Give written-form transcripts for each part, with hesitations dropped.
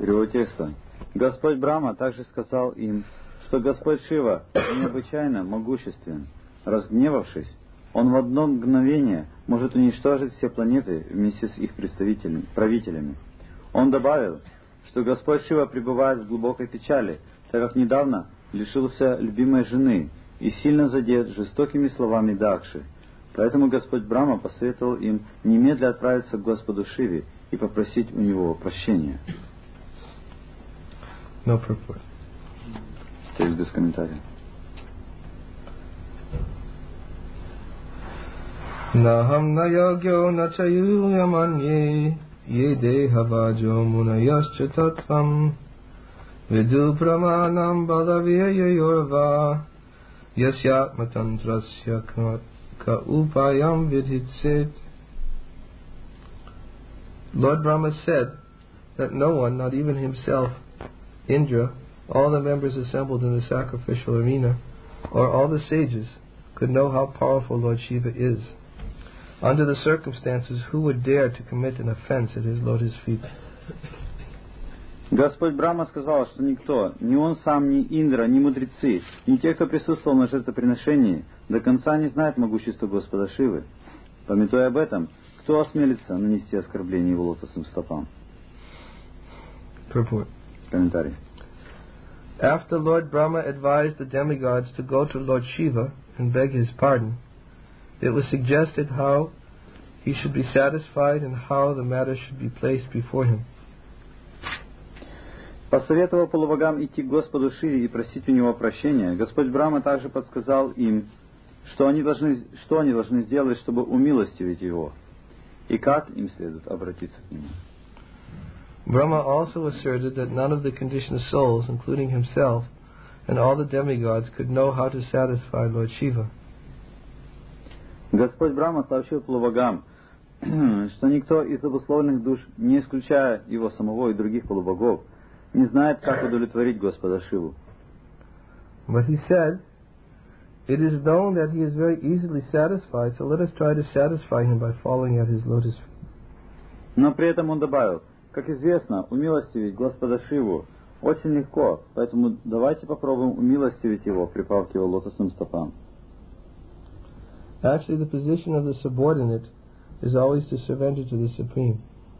Перевод текста. Господь Брахма также сказал им, что Господь Шива необычайно могуществен. Разгневавшись, Он в одно мгновение может уничтожить все планеты вместе с их правителями. Он добавил, что Господь Шива пребывает в глубокой печали, так как недавно лишился любимой жены и сильно задет жестокими словами Дакши. Поэтому Господь Брахма посоветовал им немедля отправиться к Господу Шиве и попросить у него прощения. No purport. Текст без комментариев. Naham na yogyo na chayuyamanye ye dehavajo munayascha tattvam vidu pramanam balaviyayorva yasyatmatantrasya ka upayam vidhitsit. Lord Brahma said that no one, not even himself, Indra, all the members assembled in the sacrificial arena, or all the sages, could know how powerful Lord Shiva is. Under the circumstances, who would dare to commit an offense at his lotus feet? Господь Брахма сказал, что никто, ни он сам, ни Индра, ни мудрецы, ни те, кто присутствовал на жертвоприношении, до конца не знают могущества Господа Шивы. Памятуя об этом, кто осмелится нанести оскорбление его лотосным стопам? Purport. Комментарий. After Lord Brahma advised the demigods to go to Lord Shiva and beg his pardon, it was suggested how he should be satisfied and how the matter should be placed before him. Посоветовав полубогам идти к Господу Шиве и просить у него прощения, Господь Брахма также подсказал им, что они должны сделать, чтобы умилостивить его, и как им следует обратиться к нему. Brahma also asserted that none of the conditioned souls, including himself and all the demigods, could know how to satisfy Lord Shiva. Господь Брахма сообщил полубогам, что никто из обусловленных душ, не исключая его самого и других полубогов, не знает, как удовлетворить Господа Шиву. But he said, it is known that he is very easily satisfied, so let us try to satisfy him by falling at his lotus feet. Но при этом он добавил, как известно, умилостивить Господа Шиву очень легко, поэтому давайте попробуем умилостивить его, припав к его лотосным стопам. Actually, the position of the subordinate is always to surrender to the Supreme.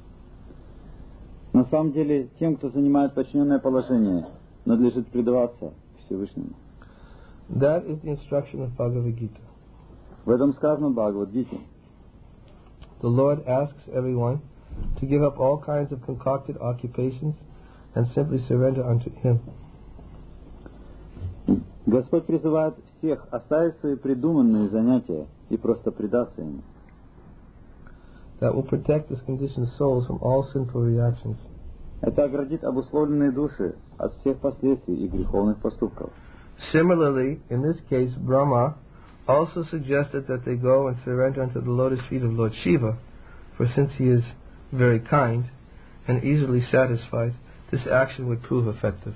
На самом деле, тем, кто занимает подчиненное положение, надлежит предаваться Всевышнему. That is the instruction of Bhagavad Gita. В этом сказано в Бхагавад-гите. The Lord asks everyone to give up all kinds of concocted occupations and simply surrender unto Him. Господь призывает всех оставить свои придуманные занятия и просто предаться Ему. That will protect the conditioned souls from all sinful reactions. Это оградит обусловленные души от всех последствий и греховных поступков. Similarly, in this case, Brahma also suggested that they go and surrender unto the lotus feet of Lord Shiva, for since he is very kind and easily satisfied, this action would prove effective.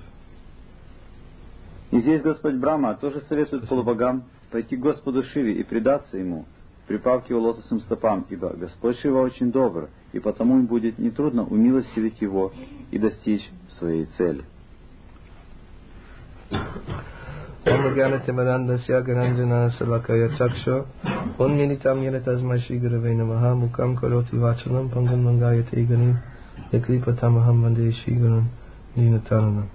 И здесь Господь Брахма тоже советует полубогам пойти к Господу Шиве и предаться Ему, припав к Его лотосным стопам, ибо Господь Шива очень добр, и потому им будет нетрудно умилостивить Его и достичь своей цели. Om Gyanatimarandasya Gananjana Salakaya Chaksha Unminitam Yena Tasmai Shri Gurave Namaha Mukam Karoti Vachalam Pangam Mangayate Ganim Yakripatamaham Vande Shri Gurun Ninatanam.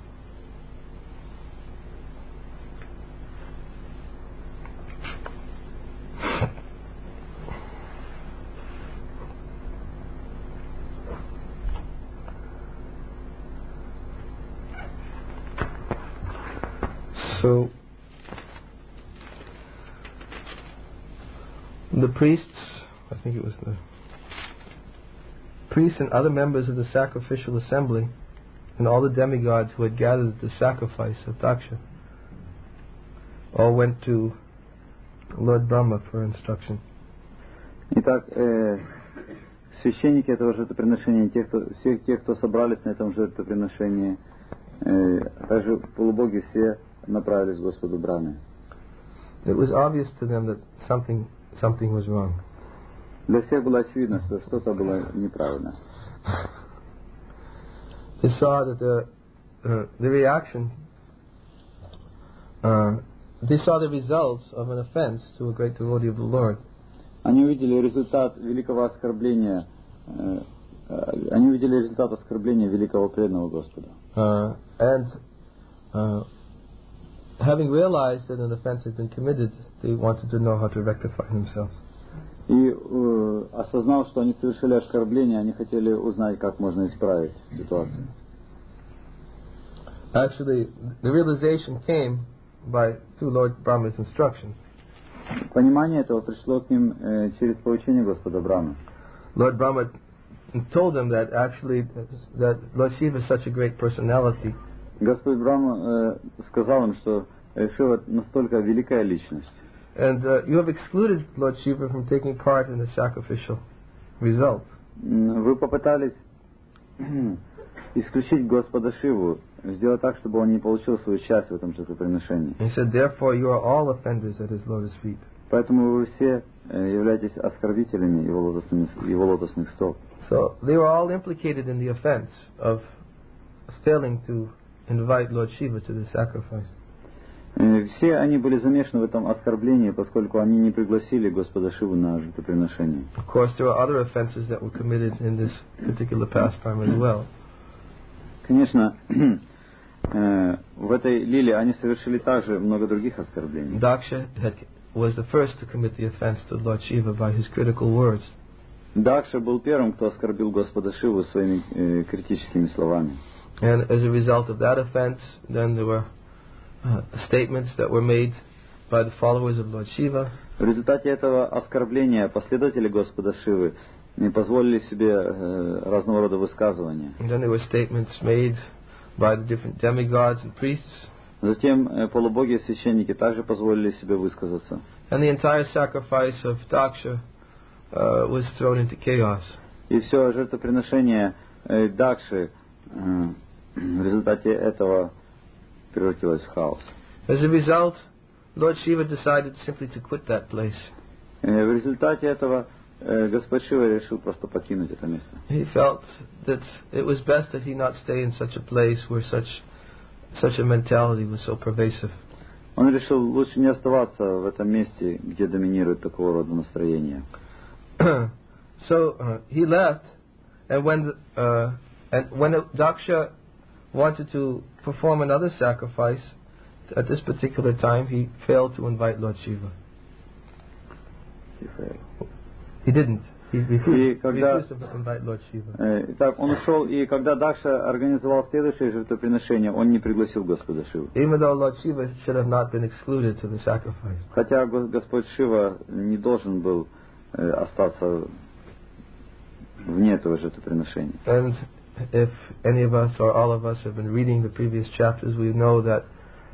So the priests, I think it was the priests and other members of the sacrificial assembly and all the demigods who had gathered at the sacrifice of Daksha all went to Lord Brahma for instruction. Итак, священники этого жертвоприношения, всех тех, кто собрались на этом жертвоприношении, также полубоги все направились к Господу Брахме. It was obvious to them that something was wrong. Для всех было очевидно, что что-то было неправильно. they saw that the reaction, they saw the results of an offense to a great devotee of the Lord. Они увидели результат великого оскорбления, они увидели результат оскорбления великого преданного Господа. Having realized that an offense had been committed, they wanted to know how to rectify themselves. И осознав, что они совершили оскорбление, они хотели узнать, как можно исправить ситуацию. Actually, the realization came through Lord Brahma's instructions. Понимание этого пришло к ним через поучение Господа Брахмы. Lord Brahma told them that actually that Lord Shiva is such a great personality. Господь Брахма сказал им, что Шива настолько великая личность. And you have excluded Lord Shiva from taking part in the sacrificial results. Вы попытались исключить Господа Шиву, сделать так, чтобы он не получил свою часть в этом жертвоприношении. He said, therefore you are all offenders at his lotus feet. Поэтому вы все являетесь оскорбителями его лотосных стоп. So they were all implicated in the offense of failing to invite Lord Shiva to the sacrifice. Все они были замешаны в этом оскорблении, поскольку они не пригласили Господа Шиву на жертвоприношение. Of course, there were other offenses that were committed in this particular pastime as well. Конечно, в этой лиле они совершили также много других оскорблений. Daksha was the first to commit the offense to Lord Shiva by his critical words. Дакша был первым, кто оскорбил Господа Шиву своими критическими словами. And as a result of that offense, then there were statements that were made by the followers of Lord Shiva. В результате этого оскорбления последователи Господа Шивы позволили себе разного рода высказывания. And then there were statements made by the different demigods and priests. Затем полубоги и священники также позволили себе высказаться. And the entire sacrifice of Daksha was thrown into chaos. И все жертвоприношение Дакши в результате этого превратилось в хаос. As a result, Lord Shiva decided simply to quit that place. В результате этого Господь Шива решил просто покинуть это место. He felt that it was best that he not stay in such a place where such a mentality was so pervasive. Он решил лучше не оставаться в этом месте, где доминирует такого рода настроение. So he left, and when Daksha wanted to perform another sacrifice, at this particular time he failed to invite Lord Shiva. He didn't. He refused to invite Lord Shiva. Итак, он ушел, и когда Дакша организовал следующее жертвоприношение, он не пригласил Господа Шиву. Even though Lord Shiva should have not been excluded to the sacrifice. Хотя Господь Шива не должен был остаться вне этого жертвоприношения. And if any of us or all of us have been reading the previous chapters, we know that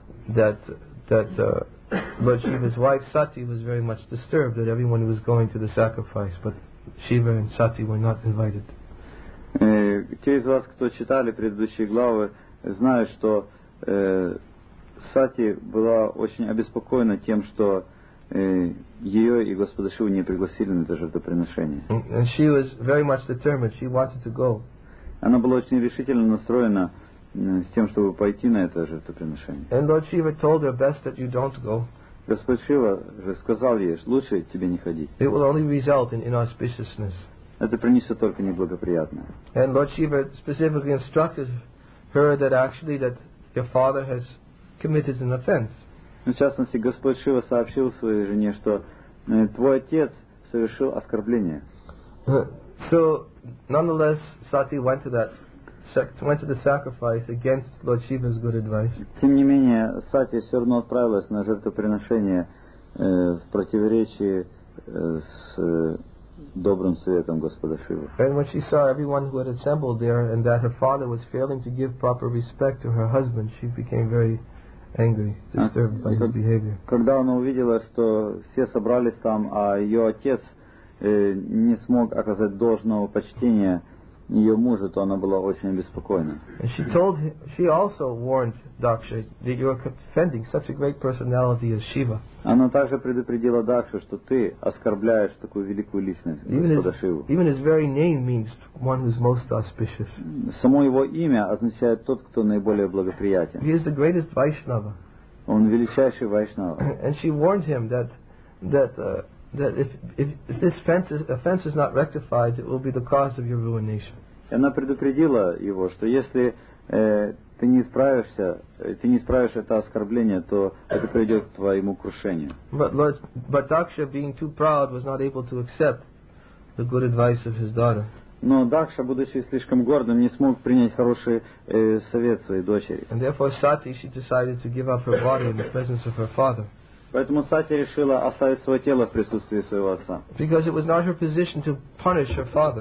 Lord Shiva's wife Sati was very much disturbed that everyone was going to the sacrifice, but Shiva and Sati were not invited. Те из вас, кто читали предыдущие главы, знают, что Сати была очень обеспокоена тем, что ее и Господа Шиву не пригласили на это жертвоприношение. And she was very much determined. She wanted to go. Она была очень решительно настроена с тем, чтобы пойти на это жертвоприношение. And Lord Shiva told her, best that you don't go. Господь Шива же сказал ей, лучше тебе не ходить. It will only result in inauspiciousness. Это принесет только неблагоприятное. And Lord Shiva specifically instructed her that actually that your father has committed an offense. В частности, Господь Шива сообщил своей жене, что твой отец совершил оскорбление. So, nonetheless, Sati went to the sacrifice against Lord Shiva's good advice. Тем не менее, Сати все равно отправилась на жертвоприношение в противоречии с добрым советом Господа Шивы. And when she saw everyone who had assembled there and that her father was failing to give proper respect to her husband, she became very angry, disturbed by his behavior. Когда она увидела, что все собрались там, а ее отец не смог оказать должного почтения ее мужа, то она была очень обеспокоена. And she also warned Daksha that you are offending such a great personality as Shiva. Она также предупредила Дакшу, что ты оскорбляешь такую великую личность, Господа Шиву. Even his very name means one who's most auspicious. Само его имя означает тот, кто наиболее благоприятен. He is the greatest Vaishnava. Он величайший Вайшнава. And she warned him that if this offense is not rectified, it will be the cause of your ruination. И она предупредила его, что если ты не исправишь это оскорбление, то это приведет к твоему крушению. But Daksha, being too proud, was not able to accept the good advice of his daughter. Но Дакша, будучи слишком гордым, не смог принять хороший совет своей дочери. And therefore Sati, she decided to give up her body in the presence of her father. Поэтому Сати решила оставить свое тело в присутствии своего отца. Because it was not her position to punish her father.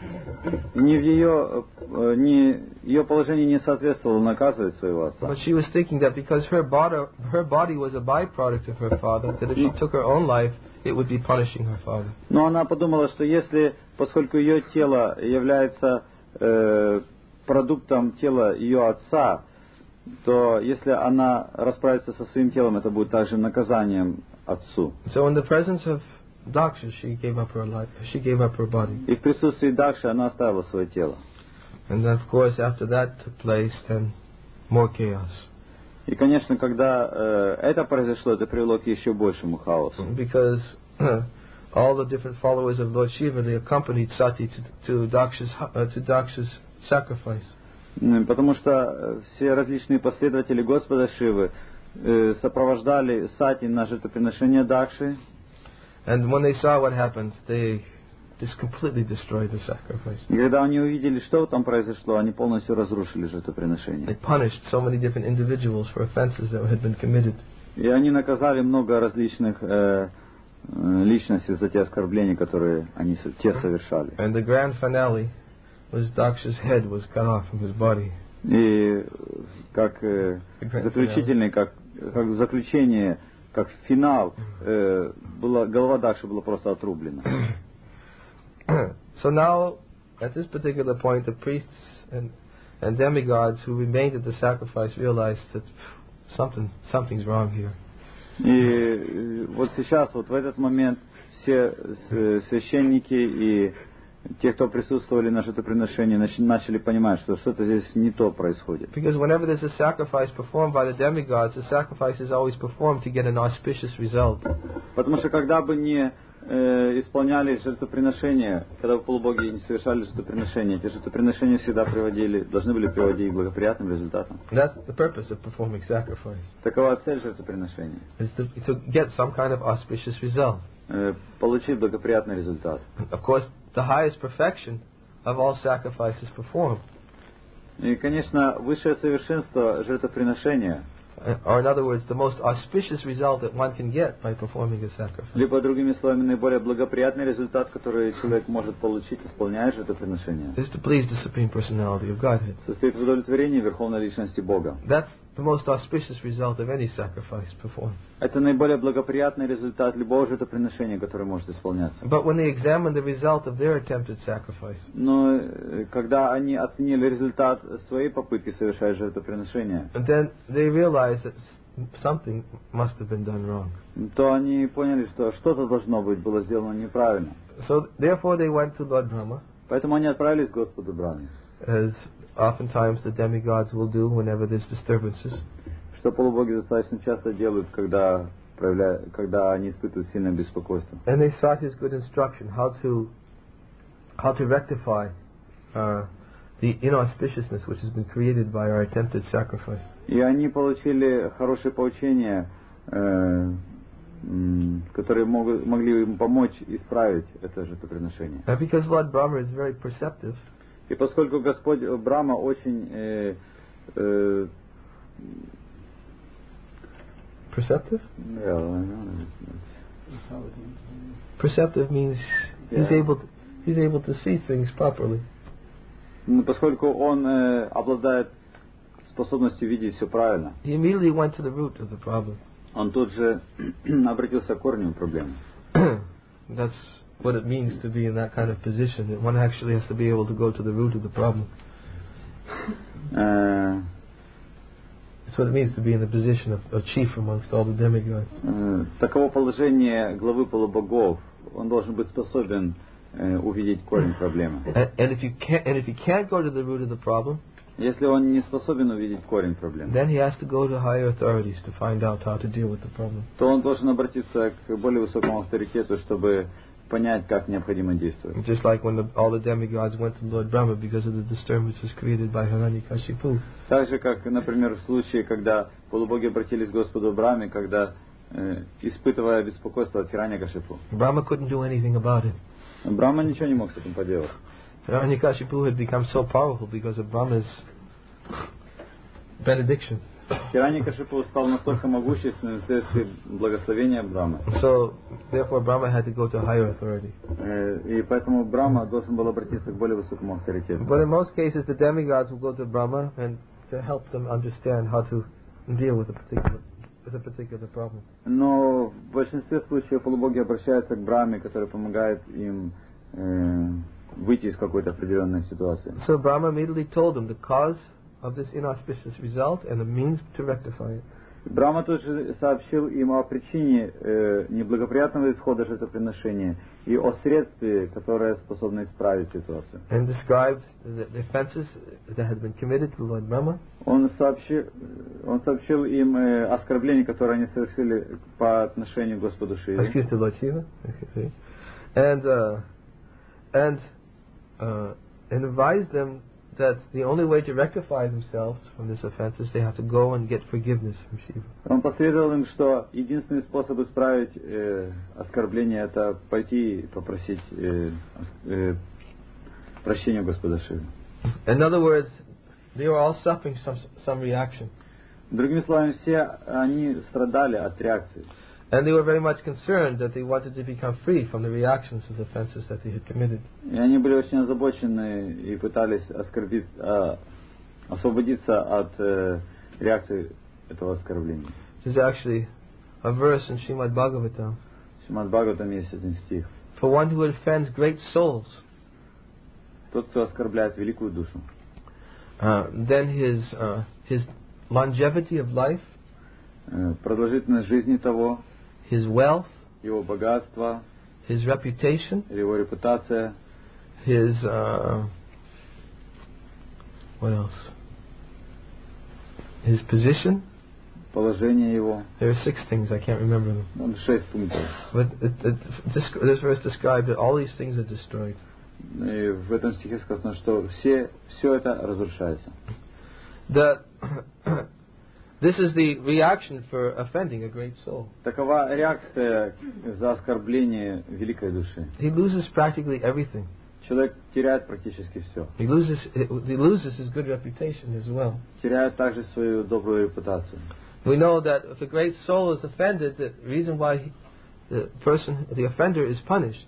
Ее положение не соответствовало наказывать своего отца. But she was thinking that because her body was a byproduct of her father, that if she took her own life, it would be punishing her father. Но она подумала, что поскольку ее тело является продуктом тела ее отца, то если она расправится со своим телом, это будет также наказанием отцу. So in the presence of Daksha, she gave up her life. She gave up her body. И в присутствии Дакши она оставила свое тело. And then, of course, after that took place, then more chaos. И, конечно, когда это произошло, это привело к еще большему хаосу. Because all the different followers of Lord Shiva, they accompanied Sati to Daksha's sacrifice. Потому что все различные последователи Господа Шивы сопровождали Сати на жертвоприношение Дакши. And when they saw what happened, they just completely destroyed the sacrifice. И когда они увидели, что там произошло, они полностью разрушили жертвоприношение. They punished so many different individuals for offenses that had been committed. И они наказали много различных личностей за те оскорбления, которые те совершали. And the grand finale was Daksha's head was cut off from his body. И как заключительный, как заключение, как финал, голова Дакши была просто отрублена. So now, at this particular point, the priests and demigods who remained at the sacrifice realized that something's wrong here. И вот сейчас, вот в этот момент, все священники и те, кто присутствовали на жертвоприношении, начали понимать, что что-то здесь не то происходит. Because whenever there's a sacrifice performed by the demigods, the sacrifice is always performed to get an auspicious result. Потому что когда бы не исполняли жертвоприношения, когда бы полубоги не совершали жертвоприношения, эти жертвоприношения всегда должны были приводить к благоприятным результатам. That's the purpose of performing sacrifice. Такова цель жертвоприношения. Is to get some kind of auspicious result. Получить благоприятный результат. Of course, the highest perfection of all sacrifices performed. И, конечно, высшее совершенство жертвоприношения, or in other words, the most auspicious result that one can get by performing a sacrifice, либо, другими словами, наиболее благоприятный результат, который человек может получить, исполняя жертвоприношение, is to please the Supreme Personality of Godhead. состоит в удовлетворении Верховной Личности Бога. That's the most auspicious result of any sacrifice performed. Это наиболее благоприятный результат любого жертвоприношения, которое может исполняться. But when they examined the result of their attempted sacrifice, Но когда они оценили результат своей попытки совершать жертвоприношение, then they realized that something must have been done wrong. то они поняли, что что-то должно быть было сделано неправильно. So therefore they went to Lord Brahma, Поэтому они отправились к Господу Брахме. as oftentimes the demigods will do whenever there's disturbances. Что полубоги достаточно часто делают, когда они испытывают сильное беспокойство. And they sought his good instruction how to rectify the inauspiciousness which has been created by our attempted sacrifice. И они получили хорошее поучение, которые могли им помочь исправить это жертвоприношение. And because Lord Brahma is very perceptive, И поскольку Господь Брахма очень perceptive? Yeah. Perceptive means he's able to see things properly. Поскольку он обладает способностью видеть все правильно, He immediately went to the root of the problem. он тут же обратился к корню проблемы. That's what it means to be in that kind of position. That one actually has to be able to go to the root of the problem. That's what it means to be in the position of chief amongst all the demigods. Таково положение главы полубогов. Он должен быть способен увидеть корень проблемы. And if you can't go to the root of the problem, если он не способен увидеть корень проблемы, then he has to go to higher authorities to find out how to deal with the problem. То он должен обратиться к более высокому авторитету, чтобы понять, как необходимо действовать. Just like when all the demigods went to Lord Brahma because of the disturbances created by Hiranyakashipu. Так же, как, например, в случае, когда полубоги обратились к Господу Брахме, когда испытывая беспокойство от Хираньякашипу. Brahma couldn't do anything about it. Брахма ничего не мог с этим поделать. Hiranyakashipu had become so powerful because of Brahma's benediction. Хираньякашипу стал настолько могущественным вследствие благословения Брахмы. So, therefore, Brahma had to go to higher authority. И поэтому Брахма должен был обратиться к более высокому авторитету. But in most cases, the demigods will go to Brahma and to help them understand how to deal with a particular problem. Но в большинстве случаев полубоги обращаются к Брахме, который помогает им выйти из какой-то определенной ситуации. So Brahma immediately told them the cause of this inauspicious result and the means to rectify it. Брахма тут же сообщил им о причине неблагоприятного исхода жертвоприношения и о средстве, которое способно исправить ситуацию. And described the offenses that had been committed to Lord Brahma. Он сообщил им оскорбления, которые они совершили по отношению к Господу Шиве. Excuse me, Lord Shiva. And advised them that the only way to rectify themselves from this offense is they have to go and get forgiveness from Shiva. Он посоветовал им, что единственный способ исправить оскорбление — это пойти и попросить прощения Господа Шивы. In other words, they were all suffering some reaction. Другими словами, все они страдали от реакции. And they were very much concerned that they wanted to become free from the reactions of the offenses that they had committed. И они были очень озабочены и пытались освободиться от реакции этого оскорбления. There's actually a verse in Srimad Bhagavatam. В Шримад Бхагаватам есть один стих. For one who offends great souls, тот, кто оскорбляет великую душу, then his longevity of life, продолжительность жизни того, his wealth, его богатство, his reputation, его репутация, his what else? His position. Положение его. There are 6 things, I can't remember them. 6 пунктов. But this verse described that all these things are destroyed. И в этом стихе сказано, что все это разрушается. That this is the reaction for offending a great soul. Такова реакция за оскорбление великой души. He loses practically everything. Человек теряет практически все. He loses his good reputation as well. Теряет также свою добрую репутацию. We know that if a great soul is offended, the reason why the offender is punished.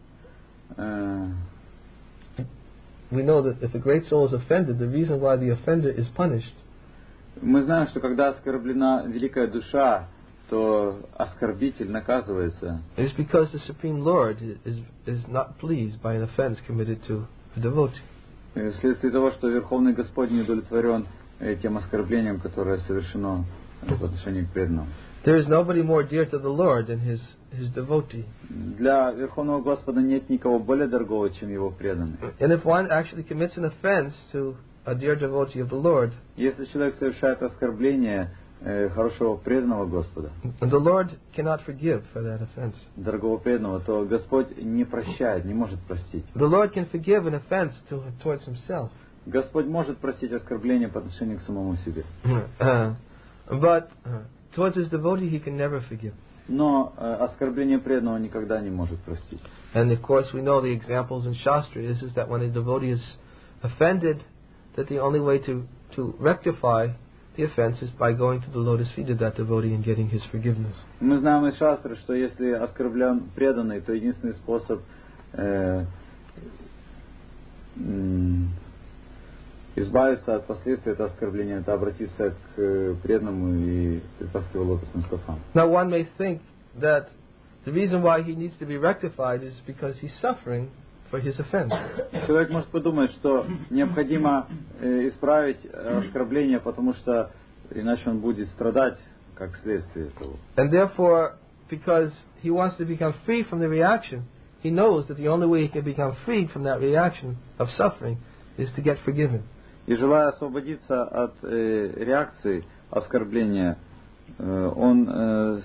We know that if a great soul is offended, the reason why the offender is punished. Мы знаем, что когда оскорблена великая душа, то оскорбитель наказывается. It's because the Supreme Lord is not pleased by an offense committed to a devotee. Вследствие того, что Верховный Господь не удовлетворен тем оскорблением, которое совершено в отношении к преданным. There is nobody more dear to the Lord than his devotee. Для Верховного Господа нет никого более дорогого, чем его преданный. And if one actually commits an offense to a dear devotee of the Lord, если человек совершает оскорбление хорошего преданного Господа, the Lord cannot forgive for that offense. Дорогого преданного, то Господь не прощает, не может простить. The Lord can forgive an offense towards himself. Господь может простить оскорбление по отношению к самому себе. But towards his devotee he can never forgive. Но оскорбление преданного никогда не может простить. And of course we know the examples in Shastra is that when a devotee is offended, that the only way to rectify the offense is by going to the lotus feet of that devotee and getting his forgiveness. Мы знаем из Шастры, что если оскорблен преданный, то единственный способ избавиться от последствий этого оскорбления — это обратиться к преданному и припасть его лотосным стопам. Now one may think that the reason why he needs to be rectified is because he's suffering for his offense. Человек может подумать, что необходимо исправить оскорбление, потому что иначе он будет страдать как следствие этого. And therefore, because he wants to become free from the reaction, he knows that the only way he can become freed from that reaction of suffering is to get forgiven. И желая освободиться от реакции оскорбления, он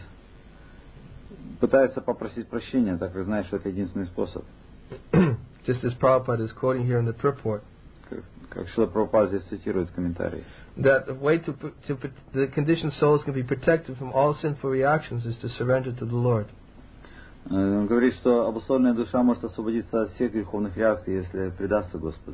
пытается попросить прощения, так как знает, что это единственный способ. Just as Prabhupada is quoting here in the purport. Как Шрила Прабхупада здесь цитирует в комментарии. That the way to the conditioned souls can be protected from all sinful reactions is to surrender to the Lord. Он говорит, что обусловленная душа может освободиться от всех греховных реакций, если предастся Господу.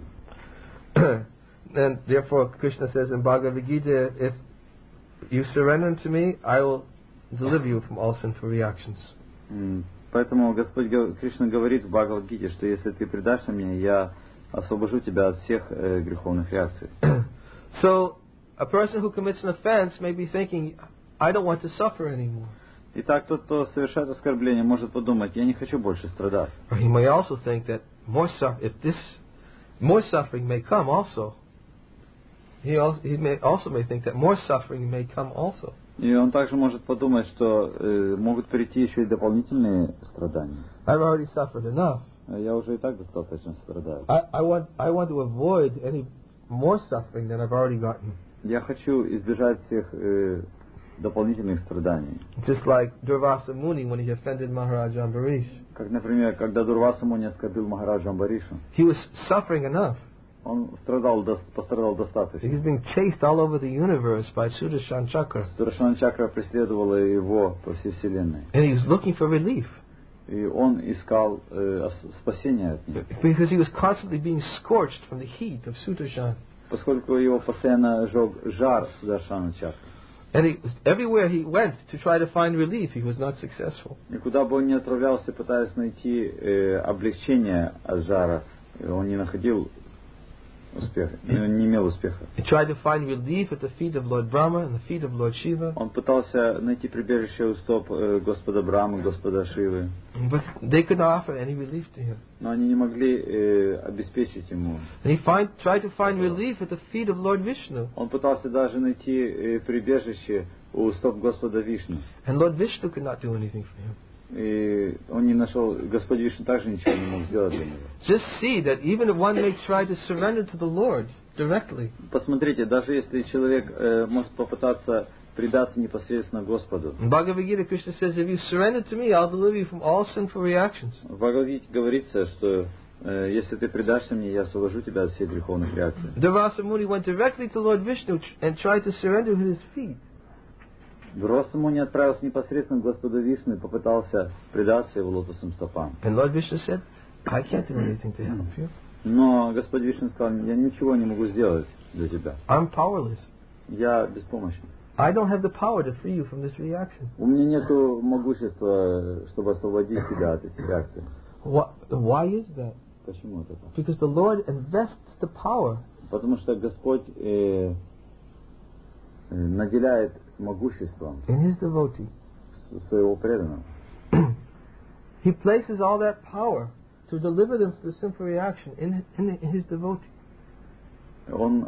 And therefore, Krishna says in Bhagavad Gita, if you surrender to me, I will deliver you from all sinful reactions. Поэтому Господь Кришна говорит в Бхагавад-гите, что если ты предашься мне, я освобожу тебя от всех греховных реакций. So, a person who commits an offense may be thinking, I don't want to suffer anymore. Итак, тот, кто совершает оскорбление, может подумать, я не хочу больше страдать. Or he may also think that more suffering may come also. He may think that more suffering may come also. И он также может подумать, что могут прийти еще и дополнительные страдания. I've already suffered enough. Я уже и так достаточно страдаю. I want to avoid any more suffering than I've already gotten. Я хочу избежать всех дополнительных страданий. Just like Durvasa Muni when he offended Maharaja Ambarish. Как, например, когда Дурваса Муни оскорбил Махараджа Амбаришу. He was suffering enough. Он пострадал достаточно. He was being chased all over the universe by Sudarshan Chakra. Sudarshan Chakra преследовала его по всей вселенной. And he was looking for relief. И он искал спасения от них. Because he was constantly being scorched from the heat of Sudarshan. Поскольку его постоянно жег жар Сударшана Чакры. And everywhere he went to try to find relief, he was not successful. И куда бы он ни отправлялся, пытаясь найти облегчение от жара, он не находил успеха, не имел успеха. He tried to find relief at the feet of Lord Brahma and the feet of Lord Shiva. Он пытался найти прибежище у стоп Господа Брамы, Господа Шивы. But they could not offer any relief to him. Но они не могли обеспечить ему. And he tried to find relief at the feet of Lord Vishnu. Он пытался даже найти прибежище у стоп Господа Вишну. And Lord Vishnu could not do anything for him. И он не нашел, Господь Вишну также ничего не мог сделать для него. Just see that even if one may try to surrender to the Lord directly. Посмотрите, даже если человек может попытаться предаться непосредственно Господу. In Bhagavad Gita, Krishna says, if you surrender to me, I'll deliver you from all sinful reactions. В Бхагавад-гите говорится, что если ты предашься мне, я освобожу тебя от всех греховных реакций. Durvasa Muni went directly to Lord Vishnu and tried to surrender to his feet. Дурваса Муни отправился непосредственно к Господу Вишну и попытался предаться его лотосным стопам. And Lord Vishnu said, I can't do anything to help you. Но Господь Вишну сказал, я ничего не могу сделать для тебя. I'm powerless. Я беспомощен. I don't have the power to free you from this reaction. У меня нет могущества, чтобы освободить тебя от этих реакций. Why is that? Почему это так? Because the Lord invests the power. Потому что Господь наделяет могуществом in his devotee. Своего преданного. He places all that power to deliver them from the sinful reaction in his devotee. Он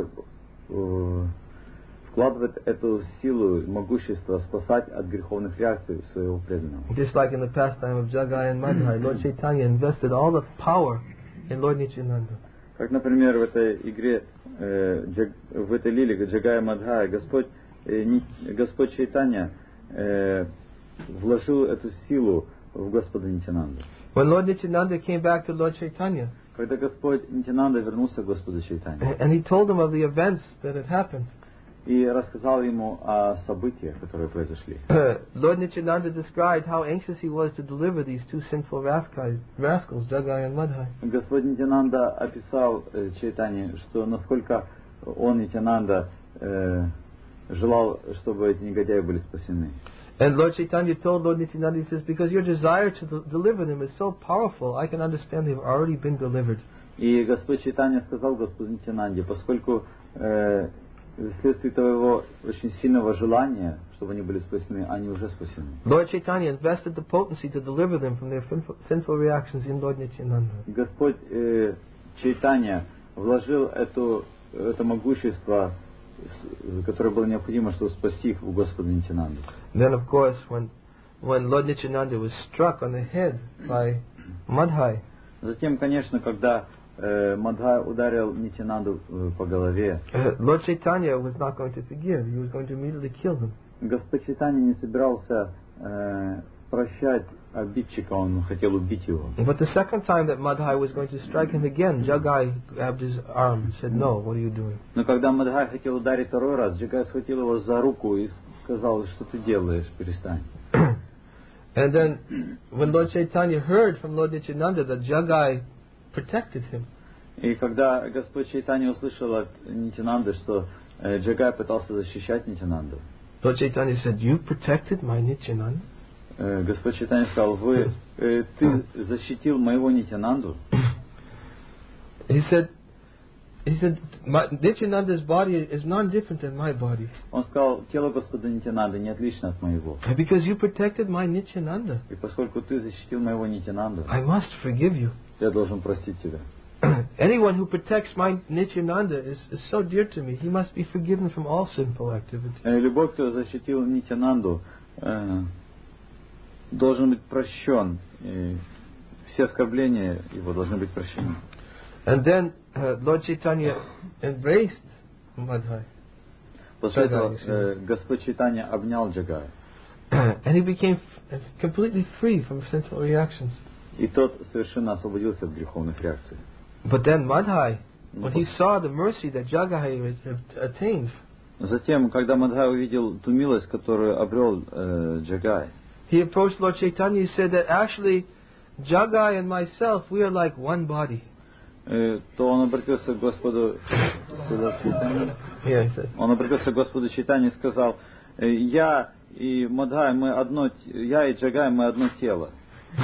вкладывает эту силу, могущество спасать от греховных реакций своего преданного. Just like in the pastime of Jagai and Madhai, Lord Chaitanya invested all the power in Lord Nityananda. Как, например, в этой игре, в этой лиле Джагая и Мадхая, Господь Чайтанья вложил эту силу в Господа Нитянанду. When Lord Nityananda came back to Lord Chaitanya, когда Господь Нитянанда вернулся к Господу Чайтанье, and he told him of the events that had happened, и рассказал ему о событиях, которые произошли. Lord Nityananda described how anxious he was to deliver these two sinful rascals, Jagai and Madhai. Господь Нитянанда описал Чайтанье, что насколько он, Нитянанда, желал, чтобы эти негодяи были спасены. And Lord Chaitanya told Lord Nityananda, he says, because your desire to deliver them is so powerful, I can understand they've already been delivered. И Господь Чайтанья сказал Господу Нитянанде, поскольку вследствие твоего очень сильного желания, чтобы они были спасены, они уже спасены. Lord Chaitanya invested the potency to deliver them from their sinful reactions in Lord Nityananda. Господь Чайтанья вложил это могущество, которое было необходимо, чтобы спасти их у Господа Нитянанды. Then, of course, when Lord Nityananda was struck on the head by Madhai, Затем, конечно, когда Мадхай ударил Нитянанду по голове, Lord Chaitanya was not going to forgive. He was going to immediately kill him. Господь Чайтанья не собирался прощать обидчика, он хотел убить его. But the second time that Madhai was going to strike him again, Jagai grabbed his arm and said, "No, what are you doing?" Но когда Мадхай хотел ударить второй раз, Джагай схватил его за руку и сказал: что ты делаешь, перестань. And then, when Lord Chaitanya heard from Lord Nityananda that Jagai protected him, И когда Господь Чайтанья услышал от Нитянанды, что Джагай пытался защищать Нитянанду, Lord Chaitanya said, "You protected my Nityananda?" Господь Чайтанья сказал: ты защитил моего Нитянанду? He said, Nityananda's body is not different than my body. Он сказал: тело Господа Нитянанды не отлично от моего. Because you protected my Nityananda, И поскольку ты защитил моего Нитянанду, I must forgive you. я должен простить тебя. Anyone who protects my Nityananda is so dear to me. He must be forgiven from all sinful activities. Любой, кто защитил Нитянанду, должен быть прощен. И все оскорбления его должны быть прощены. And then Lord Chaitanya embraced Madhai. После этого Господь Чайтанья обнял Джагая. And he became completely free from sinful reactions. И тот совершенно освободился от греховных реакций. But then Madhai, when he saw the mercy that Jagai had attained, Затем, когда Мадхай увидел ту милость, которую обрел Джагай, he approached Lord Chaitanya and said that actually Jagai and myself, we are like one body. то он обратился к Господу Чайтанье. Yeah, he said. Он обратился к Господу Чайтанье и сказал: я и Мадхай, я и Джагай, мы одно тело.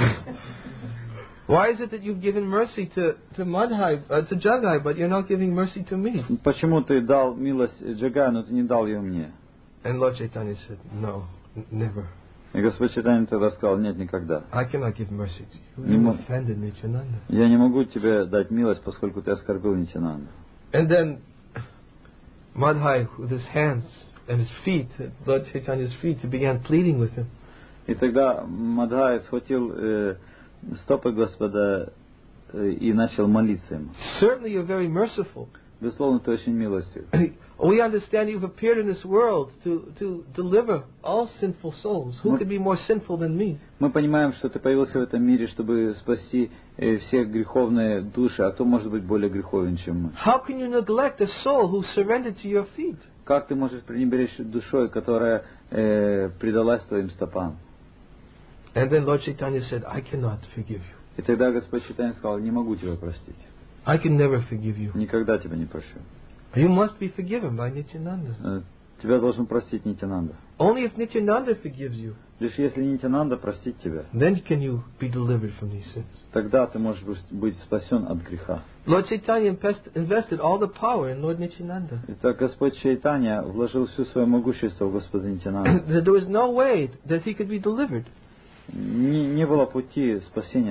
Why is it that you've given mercy to Madhai, to Jagai, but you're not giving mercy to me? Почему ты дал милость Джагаю, но ты не дал ее мне? And Lord Chaitanya said, "No, never. И Господь Чайтанья тогда сказал: нет, никогда. I cannot give mercy to you. You offended Nityananda." Я не могу тебе дать милость, поскольку ты оскорбил Нитянанду. And then Madhai, with his hands and his feet, Lord Chaitanya's feet, he began pleading with him. И тогда Мадхай схватил стопы Господа и начал молиться ему. Certainly you're very merciful. Безусловно, ты очень милостив. We understand you've appeared in this world to deliver all sinful souls. Who could be more sinful than me? Мы понимаем, что ты появился в этом мире, чтобы спасти все греховные души, а кто может быть более греховен, чем мы? How can you neglect a soul who surrendered to your feet? Как ты можешь пренебречь душой, которая предалась твоим стопам? And then Lord Chaitanya said, "I cannot forgive you. И тогда Господь Чайтанья сказал: не могу тебя простить. I can never forgive you. Никогда тебя не прощу. You must be forgiven by Nityananda. Тебя должен простить Нитянанда. Only if Nityananda forgives you, Лишь если Нитянанда простит тебя, then can you be delivered from these sins." тогда ты можешь быть спасен от греха. Lord Chaitanya invested all the power in Lord Nityananda. Итак, Господь Чайтанья вложил всю свое могущество в Господа Нитянанда. There was no way that he could be delivered. Не было пути спасения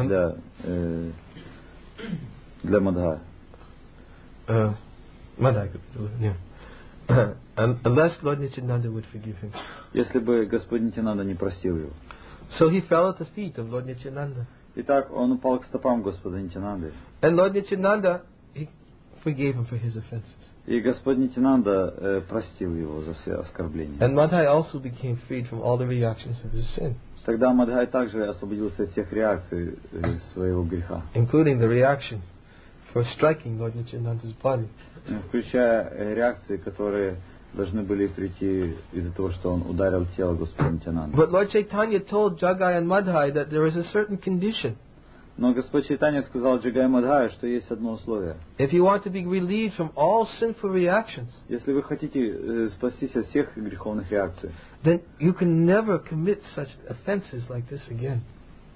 для Мадхая. Madhai could be delivered, yeah. Unless Lord Nityananda would forgive him. Если бы Господь Нитянанда не простил его. So he fell at the feet of Lord Nityananda. Итак, он упал к стопам Господа Нитянанды. And Lord Nityananda, he forgave him for his offenses. И Господь Нитянанда простил его за все оскорбления. And Madhai also became freed from all the reactions of his sin. Тогда Мадхай также освободился от всех реакций своего греха. Including the reaction for striking Lord Nityananda's body. Включая реакции, которые должны были прийти из-за того, что он ударил тело Господа Нитянанды. But Lord Chaitanya told Jagai and Madhai that there is a certain condition. Но Господь Чайтанья сказал Джагай Мадхаю, что есть одно условие. If you want to be relieved from all sinful reactions, Если вы хотите спастись от всех греховных реакций, then you can never commit such offenses like this again.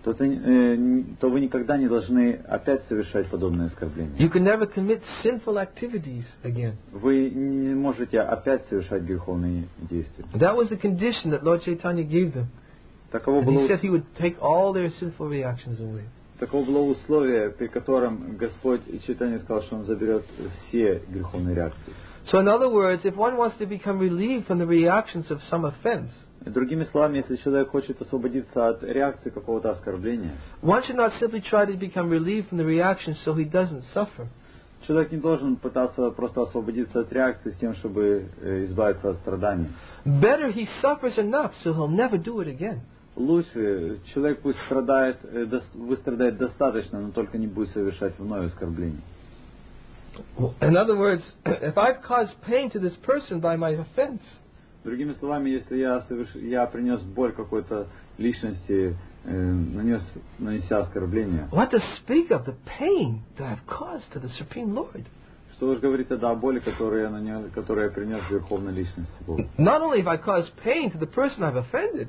то вы никогда не должны опять совершать подобные оскорбления. You can never commit sinful activities again. Вы не можете опять совершать греховные действия. That was the condition that Lord Chaitanya gave them. Таково And he было, said he would take all their sinful reactions away. таково было условие, при котором Господь Чайтанья сказал, что Он заберет все греховные реакции. So in other words, if one wants to become relieved from the reactions of some offense, Другими словами, если человек хочет освободиться от реакции какого-то оскорбления, one should not simply try to become relieved from the reactions so he doesn't suffer. человек не должен пытаться просто освободиться от реакции с тем, чтобы избавиться от страданий. Better he suffers enough so he'll never do it again. Лучше человек пусть страдает, выстрадает достаточно, но только не будет совершать вновь оскорбление. In other words, if I've caused pain to this person by my offense, Другими словами, если я принес боль какой-то личности, нанеся оскорбление, what to speak of the pain that I've caused to the Supreme Lord? что уж говорить тогда о боли, которую я принес Верховной Личности Бога. Not only have I caused pain to the person I've offended,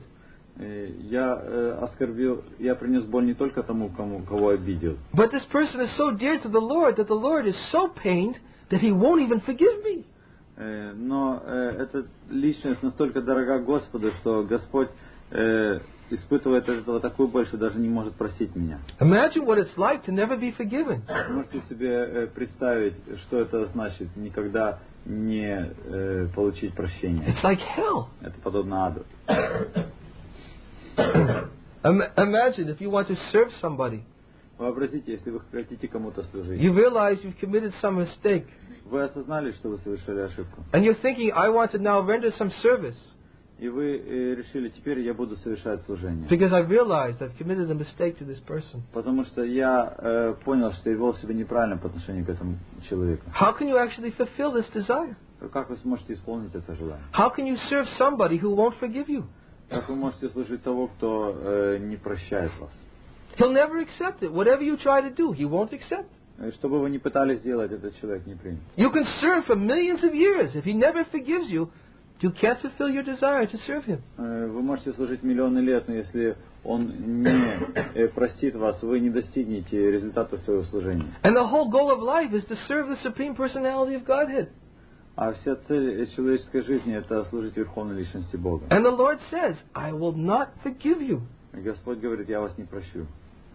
Я принес боль не только тому, кого обидел, but this person is so dear to the Lord that the Lord is so pained that He won't even forgive me. но эта личность настолько дорога Господу, что Господь испытывает от этого такую боль, что даже не может простить меня. Imagine what it's like to never be forgiven. Вы можете себе представить, что это значит никогда не получить прощения. It's like hell. Это подобно аду. Imagine if you want to serve somebody, Вообразите, если вы хотите кому-то служить. you realize you've committed some mistake, Вы осознали, что вы совершили ошибку. and you're thinking, I want to now render some service И вы решили, теперь я буду совершать служение. because I've realized I've committed a mistake to this person. Потому что я понял, что я вел себя неправильно по отношению к этому человеку. How can you actually fulfill this desire? Как вы сможете исполнить это желание? How can you serve somebody who won't forgive you? Как вы можете служить того, кто не прощает вас? He'll never accept it. Whatever you try to do, he won't accept. Что бы вы ни пытались сделать, этот человек не примет. You can serve for millions of years. If he never forgives you, you can't fulfill your desire to serve him. Вы можете служить миллионы лет, но если он не простит вас, вы не достигнете результата своего служения. And the whole goal of life is to serve the Supreme Personality of Godhead. А вся цель человеческой жизни – это служить Верховной Личности Бога. And the Lord says, I will not forgive you. И Господь говорит, я вас не прощу.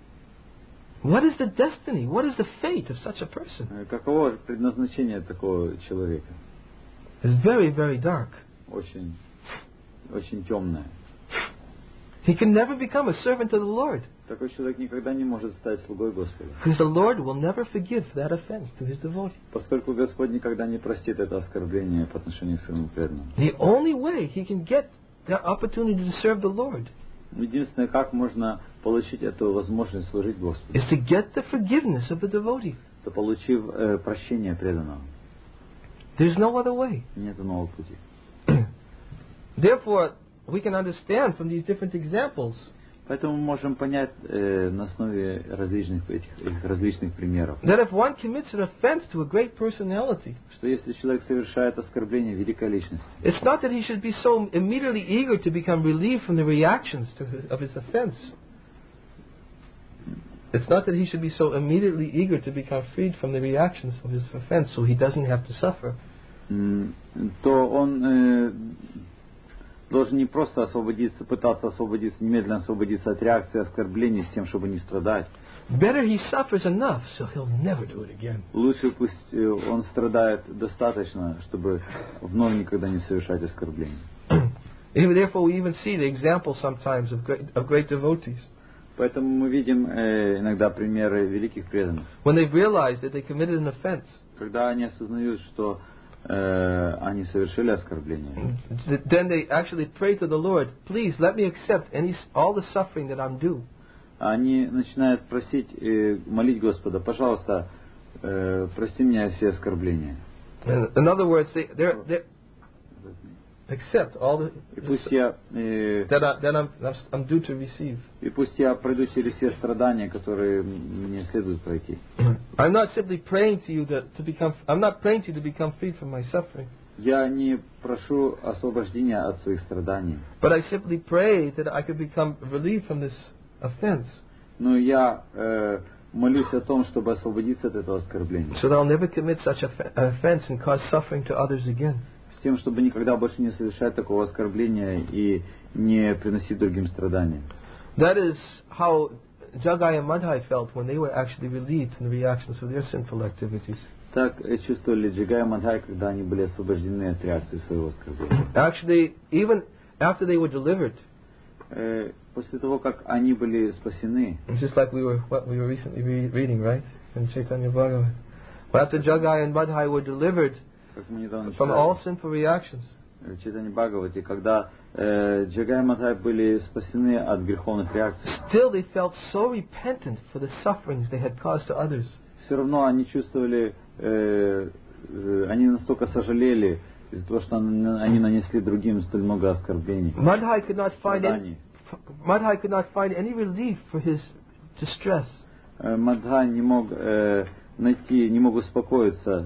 What is the destiny? What is the fate of such a person? Каково предназначение такого человека? It's very, very dark. Очень, очень темное. He can never become a servant of the Lord Такой человек никогда не может стать слугой Господа. because the Lord will never forgive that offense to his devotee. Поскольку Господь никогда не простит это оскорбление по отношению к своему преданному. The only way he can get that opportunity to serve the Lord Единственное, как можно получить эту возможность служить Господу, is to get the forgiveness of the devotee. то получив прощение преданного. There's no other way. Нет иного пути. Therefore, we can understand from these different examples Поэтому мы можем понять на основе этих различных примеров, that if one commits an offense to a great personality, что если человек совершает оскорбление великой личности, it's not that he should be so immediately eager to become relieved from the reactions of his offense. It's not that he should be so immediately eager to become freed from the reactions of his offense so he doesn't have to suffer. то он должен не просто пытаться освободиться, немедленно освободиться от реакции оскорблений с тем, чтобы не страдать. Better he suffers enough so he'll never do it again. Лучше пусть он страдает достаточно, чтобы вновь никогда не совершать оскорблений. Therefore, we even see the example sometimes of great devotees. Поэтому мы видим иногда примеры великих преданных. When they've realized that they committed an offense, Когда они осознают, что они совершили оскорбление, then they actually pray to the Lord, please let me accept all the suffering that I'm due. они начинают просить, молить Господа, пожалуйста, прости меня все оскорбления. In other words, they accept all the И пусть я that I'm due to receive. И пусть я пройду через все страдания, которые мне следует пройти. I'm not simply praying to you I'm not praying to you to become free from my suffering. Я не прошу освобождения от своих страданий. But I simply pray that I could become relieved from this offense. Но я молюсь о том, чтобы освободиться от этого оскорбления. So that I'll never commit such offense and cause suffering to others again. С тем, чтобы никогда больше не совершать такого оскорбления и не приносить другим страдания. That is how Jagai and Madhai felt when they were actually relieved from the reactions of their sinful activities. Так чувствовали Джагай и Мадхай, когда они были освобождены от реакции своего оскорбления. Actually, even after they were delivered, после того, как они были спасены, just like we were recently reading, right, in Chaitanya Bhagavat. But after Jagai and Madhai were delivered from all sinful reactions, в Чайтанья Бхагавате, когда Джагай и Мадхай были спасены от греховных реакций, still they felt so repentant for the sufferings they had caused to others. Все равно они чувствовали, они настолько сожалели из-за того, что они нанесли другим столь много оскорблений. Madhai could not find any relief for his distress. Мадхай не мог успокоиться.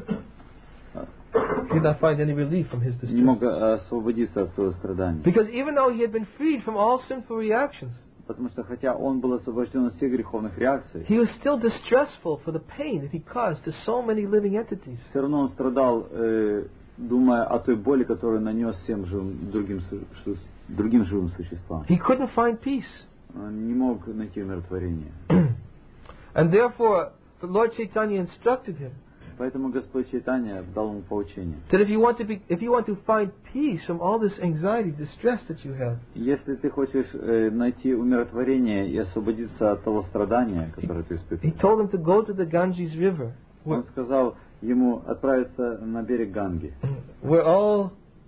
He could not find any relief from his distress. Не мог освободиться от своего страдания. Because even though he had been freed from all sinful reactions, потому что хотя он был освобожден от всех греховных реакций, he was still distressful for the pain that he caused to so many living entities. Все равно он страдал, думая о той боли, которую нанес всем другим живым существам. He couldn't find peace. Он не мог найти умиротворение. And therefore, the Lord Chaitanya instructed him. Поэтому Господь Чайтанья дал ему поучение. That if you want to find peace from all this anxiety, distress that you have, если ты хочешь найти умиротворение и освободиться от того страдания, которое ты испытываешь, he told him to go to the Ganges River. Он сказал ему отправиться на берег Ганги. Where all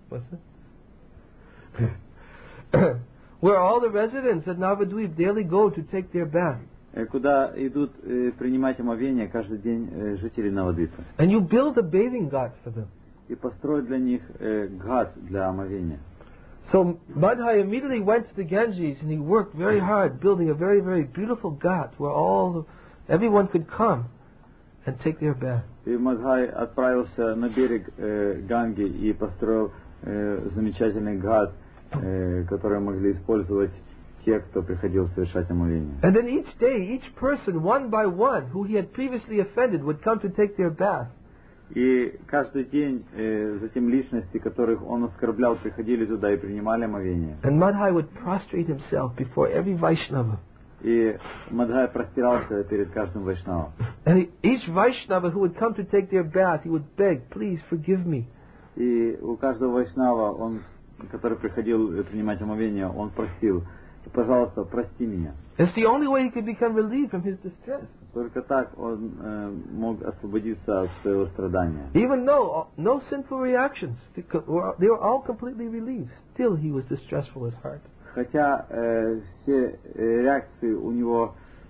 the residents at Navadvip daily go to take their bath. Куда идут принимать омовение каждый день жители Навадвипа. And you build a bathing ghat for them. И построить для них гhat для омовения. So Madhai immediately went to the Ganges and he worked very hard building a very, very beautiful ghat where everyone could come and take their bath. И Мадхай отправился на берег Ганги и построил замечательный гhat, который могли использовать те, кто приходил совершать омовение. And then each day, each person, one by one, who he had previously offended, would come to take their bath. И каждый день затем личности, которых он оскорблял, приходили туда и принимали омовение. And Madhai would prostrate himself before every Vaishnava. И Мадхай простирался перед каждым вайшнавом. And each Vaishnava who would come to take their bath, he would beg, please forgive me. И у каждого вайшнава, который приходил принимать омовение, он просил: пожалуйста, прости меня. It's the only way he could become relieved from his distress. Только так он мог освободиться от своего страдания. Even though no sinful reactions, they were all completely relieved. Still he was distressful at heart. Хотя все реакции у него,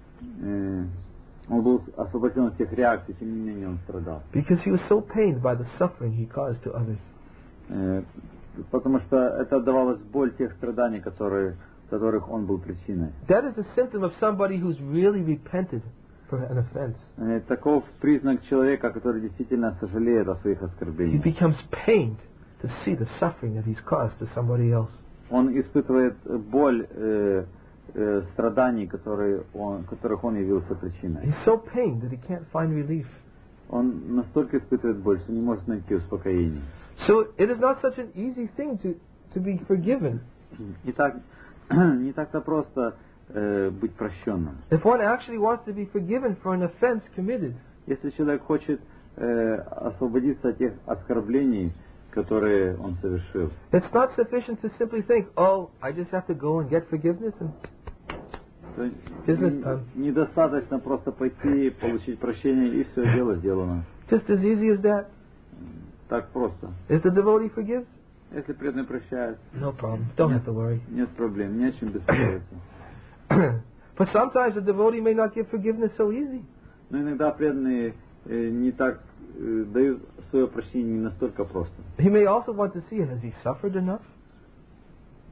он был освобожден от всех реакций, тем не менее он страдал. Because he was so pained by the suffering he caused to others. Потому что это отдавалось боль тех страданий, которых он был причиной. That is a symptom of somebody who's really repented for an offense. Таков признак человека, который действительно сожалеет о своих He оскорблениях. becomes pained to see the suffering that he's caused to somebody else. Он испытывает боль страданий, которых он явился причиной. He's so pained that he can't find relief. Он настолько испытывает боль, что не может найти успокоения. So it is not such an easy thing to be forgiven. Не так-то просто быть прощенным. If one actually wants to be forgiven for an offense committed, если человек хочет освободиться от тех оскорблений, которые он совершил, it's not sufficient to simply think, oh, I just have to go and get forgiveness and business done. Недостаточно просто пойти, получить прощение, и все, дело сделано. Just as easy as that. Так просто. If the devotee forgives, если преданный прощает, no problem. Don't have to worry. Нет проблем, не о чем беспокоиться. But sometimes the devotee may not give forgiveness so easy. Но иногда преданные не так дают свое прощение не настолько просто. He may also want to see, has he suffered enough?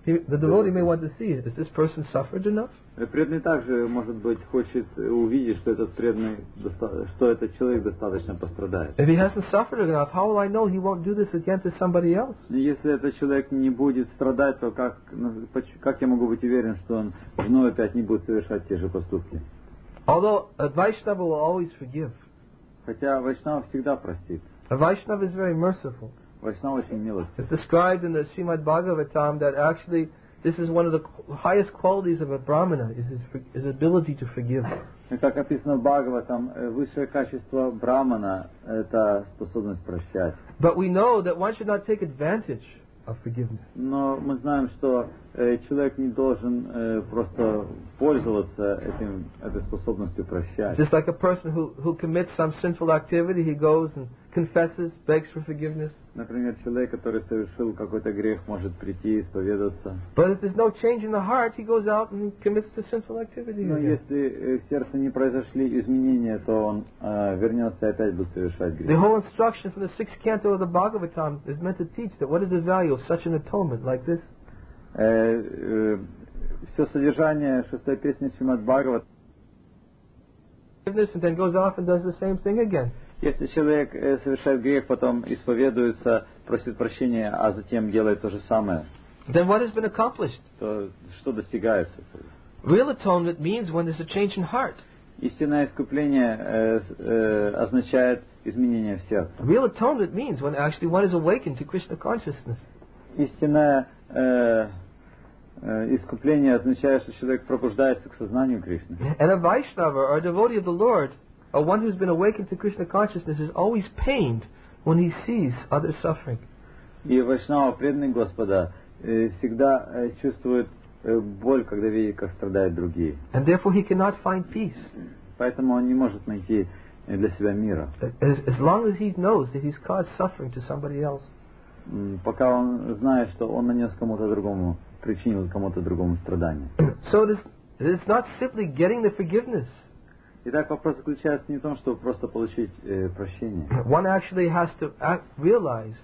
The devotee may want to see, has this person suffered enough? Преданный также, может быть, хочет увидеть, что этот преданный, что этот человек достаточно пострадает. If he hasn't suffered enough, how will I know he won't do this again to somebody else? Если этот человек не будет страдать, то как я могу быть уверен, что он вновь опять не будет совершать те же поступки? Although a Vaishnava will always forgive. Хотя Вайшнава всегда простит. A Vaishnava is very merciful. Вайшнава очень милостив. It's described in the Srimad Bhagavatam that actually this is one of the highest qualities of a Brahmana, is his ability to forgive. И как описано в Бхагаватам, высшее качество Брахмана – это способность прощать. But we know that one should not take advantage of forgiveness. Но мы знаем, что человек не должен просто пользоваться этой способностью прощать. Just like a person who commits some sinful activity, he goes and confesses, begs for forgiveness. Например, человек, который совершил какой-то грех, может прийти и исповедаться. But if there's no change in the heart, he goes out and commits the sinful activity Но again. если в сердце не произошли изменения, то он вернется и опять будет совершать грех. The whole instruction from the 6th canto of the Bhagavatam is meant to teach that what is the value of such an atonement like this? Все содержание 6-й песни Шримад Бхагават. And then goes off and does the same thing again. Если человек совершает грех, потом исповедуется, просит прощения, а затем делает то же самое, Then what has been accomplished? то что достигается? Real atonement means when there's a change in heart. Истинное искупление означает изменение в сердце. Real atonement means when actually one is awakened to Krishna consciousness. Истинное искупление означает, что человек пробуждается к сознанию Кришны. And a Vaishnava or a devotee of the Lord, or one who's been awakened to Krishna consciousness, is always pained when he sees others suffering. И Вайшнава, преданный Господа, всегда чувствует боль, когда видит, как страдают другие. And therefore he cannot find peace. Поэтому он не может найти для себя мира. As long as he knows that he's caused suffering to somebody else. Пока он знает, что он нанес кому-то другому, причинил кому-то другому страдания. So it's not simply getting the forgiveness. Итак, вопрос заключается не в том, чтобы просто получить прощение. One actually has to realize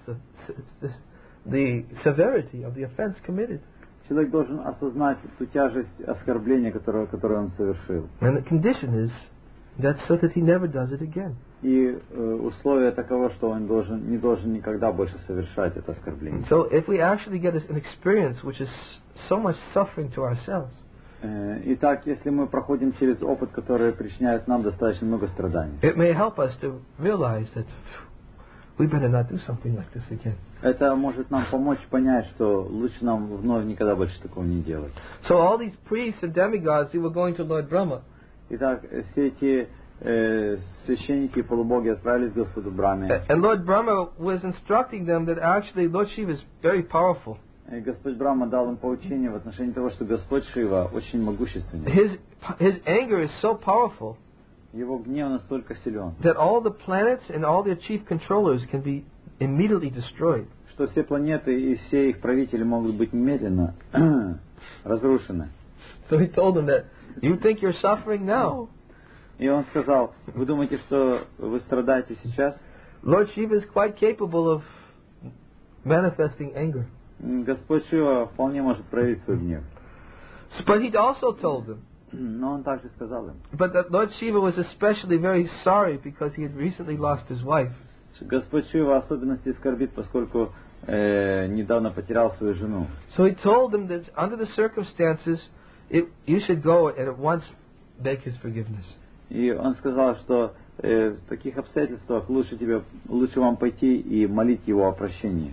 the severity of the offense committed. Человек должен осознать ту тяжесть оскорбления, которое он совершил. And the condition is that so that he never does it again. И условие таково, что он не должен никогда больше совершать это оскорбление. So if we actually get an experience which is so much suffering to ourselves, Итак, если мы проходим через опыт, который причиняет нам достаточно много страданий, it may help us to realize that we better not do something like this again. Это может нам помочь понять, что лучше нам вновь никогда больше такого не делать. So all these priests and demigods, they were going to Lord Brahma. Итак, все эти священники и полубоги отправились к Господу Брахме. And Lord Brahma was instructing them that actually Lord Shiva is very powerful. И Господь Брахма дал им поучение в отношении того, что Господь Шива очень могущественный. His anger is so powerful. Его гнев настолько силен, that all the planets and all their chief controllers can be immediately destroyed. Что все планеты и все их правители могут быть немедленно разрушены. So he told them that you think you're suffering now. И он сказал: вы думаете, что вы страдаете сейчас? Lord Shiva is quite capable of manifesting anger. Господь Шива вполне может проявить свой гнев. But he also told them. Но он также сказал им. But that Lord Shiva was especially very sorry because he had recently lost his wife. Господь Шива особенности скорбит, поскольку недавно потерял свою жену. So he told them that under the circumstances, you should go and at once beg his forgiveness. И он сказал, что в таких обстоятельствах лучше вам пойти и молить его о прощении.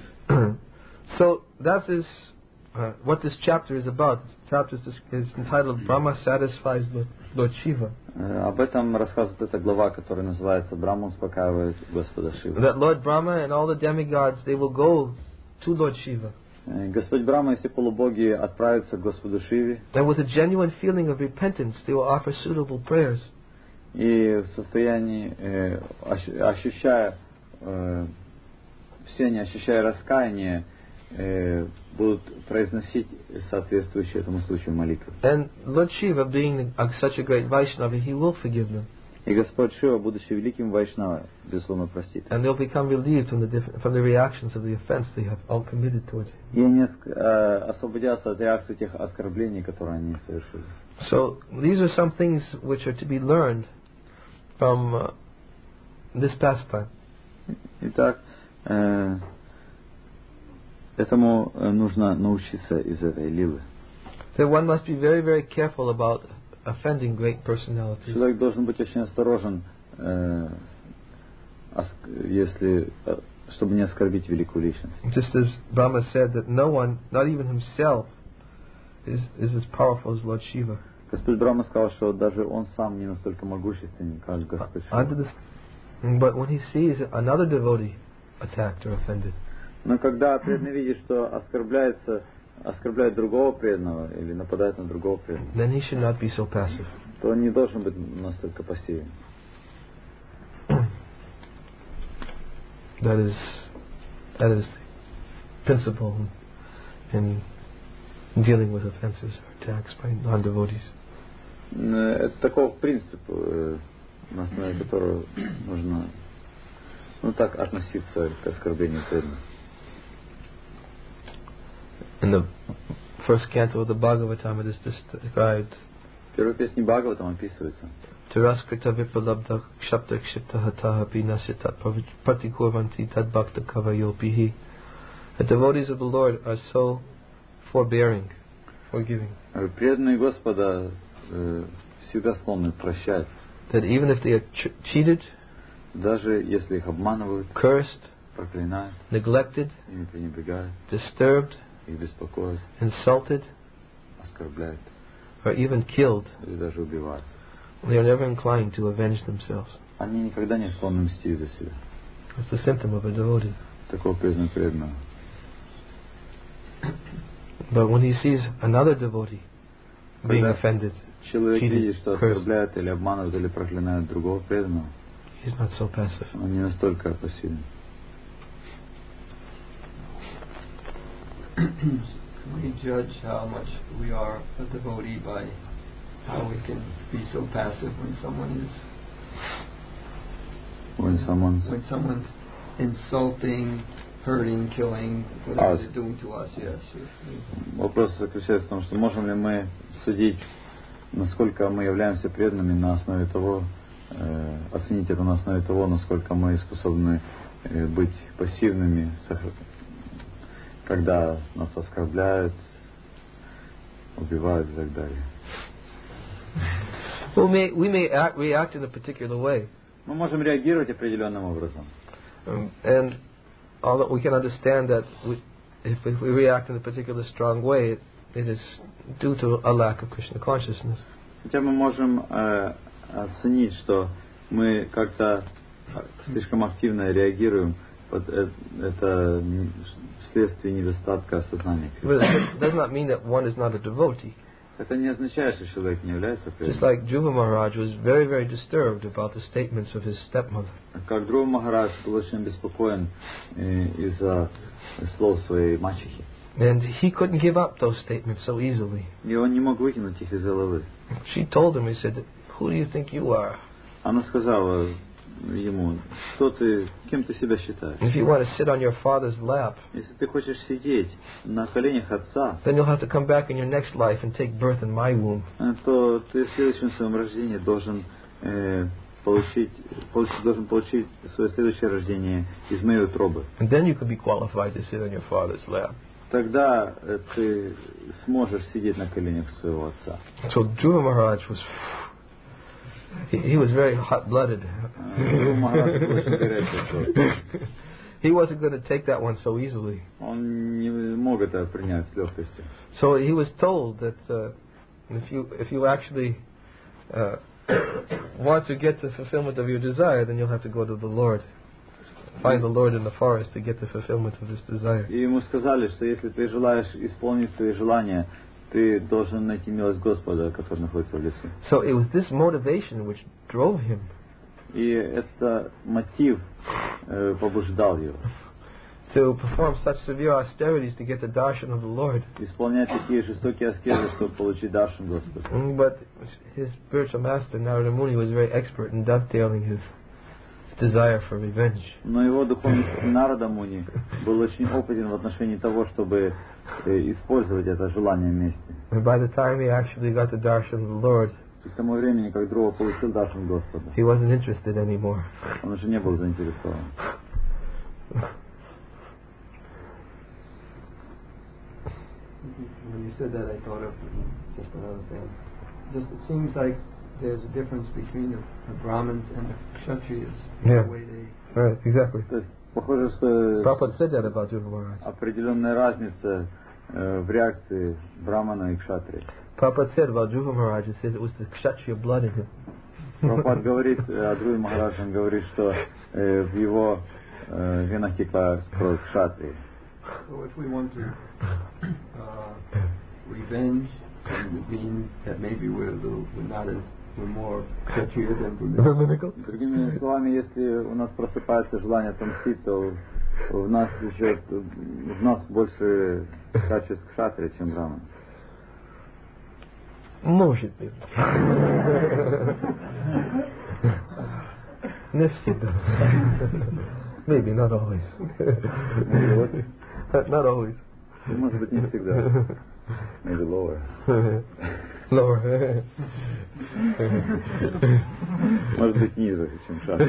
So that is what this chapter is about. This chapter is entitled "Brahma Satisfies Lord Shiva." Об этом рассказывает эта глава, которая называется «Брахма успокаивает Господа Шиву». That Lord Brahma and all the demigods, they will go to Lord Shiva. Господь Брахма и все полубоги отправятся к Господу Шиве. And with a genuine feeling of repentance, they will offer suitable prayers. И в состоянии, ощущая раскаяние, будут произносить соответствующие этому случаю молитвы. And Lord Shiva, being such a great Vaishnava, he will forgive them. И Господь Шива, будучи великим Вайшнава, безусловно, простит. And they'll become relieved from the reactions of the offense they have all committed towards him. И они освободятся от реакции тех оскорблений, которые они совершили. So these are some things which are to be learned from this pastime. Итак, этому нужно научиться из этой лилы. So one must be very, very careful about offending great personalities. Человек должен быть очень осторожен, чтобы не оскорбить великую личность. Just as Brahma said that no one, not even himself, is as powerful as Lord Shiva. Господь Брахма сказал, что даже он сам не настолько могущественен, как Господь Шива. But when he sees another devotee attacked or offended, но когда преданный видит, что оскорбляет другого преданного или нападает на другого преданного, then he should not be so passive. То он не должен быть настолько пассивен. That is the principle in dealing with offenses or attacks by non-devotees. Это таков принцип, на основе которого нужно так относиться к оскорблению преданных. In the first canto of the Bhagavatam, it is described. В первой песне Бхагаватам описывается. Teraskrita vipalabdha kshabda kshipta hataha binasitat patikurvanti tad bhakta kavayopihi. The devotees of the Lord are so forbearing, forgiving. Преданные Господа всегда склонны прощать. That even if they are cheated, даже если их обманывают, cursed, проклинают, neglected, ими пренебрегают, disturbed, их беспокоят, insulted, оскорбляют, or even killed, или даже убивают. They are never inclined to avenge themselves. Они никогда не склонны мстить за себя. It's the symptom of a devotee. Такой признак преданного. But when he sees another devotee being offended, человек cheated, видит, что оскорбляет или обманывает или проклинает другого преданного, he's not so passive. Он не настолько пассивен. Can we judge how much we are a devotee by how we can be so passive when someone's insulting, hurting, killing, whatever they're doing to us? Yes. Вопрос заключается в том, что можем ли мы судить, насколько мы являемся преданными на основе того, оценить это на основе того, насколько мы способны быть пассивными, когда нас оскорбляют, убивают и так далее. Well, we may react in a particular way. Мы можем реагировать определенным образом. And although we can understand that if we react in a particular strong way, it is due to a lack of Krishna consciousness. Хотя мы можем оценить, что мы как-то слишком активно реагируем, это вследствие недостатка сознания. But it does not mean that one is not a devotee. Это не означает, что человек не является преданным. Just like Dhruva Maharaj was very, very disturbed about the statements of his stepmother. Как Dhruva Maharaj был очень обеспокоен из-за слов своей мачехи. And he couldn't give up those statements so easily. И он не мог выкинуть их из головы. She told him, he said, "Who do you think you are?" Она сказала ему, кем ты себя считаешь? If you want to sit on your father's lap, если ты хочешь сидеть на коленях отца, then you'll have to come back in your next life and take birth in my womb. То ты в следующем своем рождении должен получить свое следующее рождение из моей утробы. And then you could be qualified to sit on your father's lap. Тогда ты сможешь сидеть на коленях своего отца. So Dhruva Maharaj was he was very hot-blooded. He wasn't going to take that one so easily. Он не мог это принять с легкостью. So he was told that if you actually want to get the fulfillment of your desire, then you'll have to go to the Lord. Find the Lord in the forest to get the fulfillment of this desire. И ему сказали, что если ты желаешь исполнить свои желания, ты должен найти милость Господа, который находится в лесу. So it was this motivation which drove him. И это мотив побуждал его. to perform such severe austerities to get the darshan of the Lord. Исполнять такие жестокие аскезы, чтобы получить даршан Господа. But his spiritual master, Narada Muni, was very expert in dovetailing his desire for revenge. Но его духовный Нарада Муни был очень опытен в отношении того, чтобы использовать это желание мести. And by the time he actually got the darshan of the Lord, И к тому времени, как Друва получил даршан Господа, he wasn't interested anymore. он уже не был заинтересован. When you said that, I thought of just another thing. Just it seems like there's a difference between the Brahmins and the Kshatriyas. Yeah. The way they. Right, exactly. То есть, похоже, что Prabhupada said that about Dhruva Maharaj. определенная разница в реакции Брамана и Кшатрии. Prabhupada said about Dhruva Maharaj, he said it was the Kshatriya blood in him. Прабхупад говорит о Друве Махарадже, он говорит, что в его венах текла кровь Кшатрии. So if we want to revenge, it would mean that maybe we're more Kshatriya than Brahminical. Другими словами, если у нас просыпается желание отомстить, то в нас больше качеств Кшатрии, чем Брамана. Может быть. Не всегда. Maybe, not always. Not always. Может быть, не всегда. Maybe lower. Lower. Может быть, ниже, чем Кшатрия.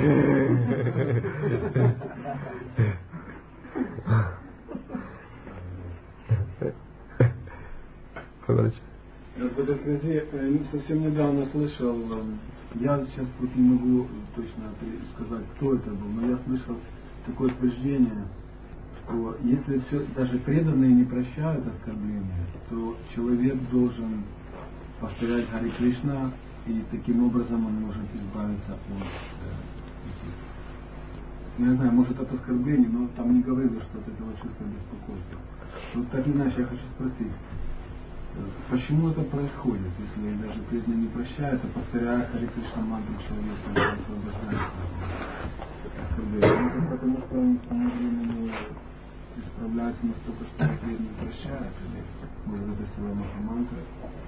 В этой связи совсем недавно слышал, я сейчас вот не могу точно сказать, кто это был, но я слышал такое утверждение, что если все, даже преданные не прощают оскорбления, то человек должен повторять Харе Кришна, и таким образом он может избавиться от этих. Я не знаю, может от оскорблений, но там не говорилось, что от этого чувства беспокойства. Вот так или иначе я хочу спросить, почему это происходит, если даже преданные не прощают, а повторяя Харе Кришна мантру, человек освобождается от оскорбления? Потому что они к тому времени исправляются настолько, что преданные не прощают, или может это сила Махамантры?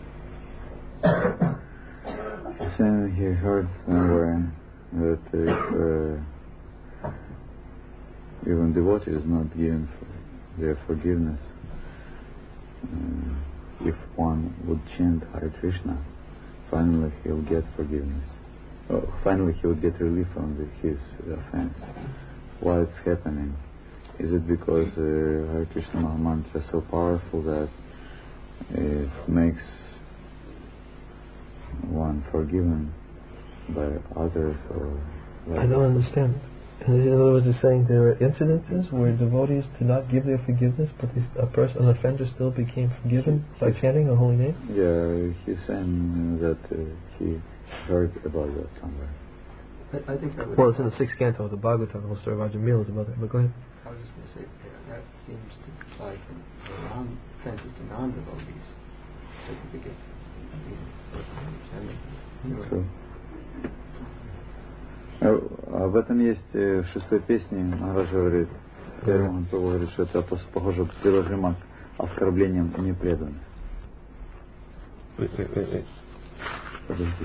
Saying he heard somewhere that if even devotee is not given their forgiveness, if one would chant Hare Krishna, finally he will get forgiveness. Finally he would get relief from his offense. Why it's happening? Is it because Hare Krishna Mahamantra is so powerful that it makes one forgiven by others, or I don't understand. In other words, he's saying there are incidences where devotees do not give their forgiveness, but an offender still became forgiven by chanting a holy name? Yeah, he's saying that he heard about that somewhere. I think that would. Well, it's in the 6th canto of the Bhagavatam, the whole story of Rajamila is about that, but go ahead. I was just going to say, that seems to apply to offenses to non-devotees. So if we get So, об этом есть в 6-й песне. Махарадж говорит, он говорит, что это похоже приложимо к оскорблениям непреданных. Подожди.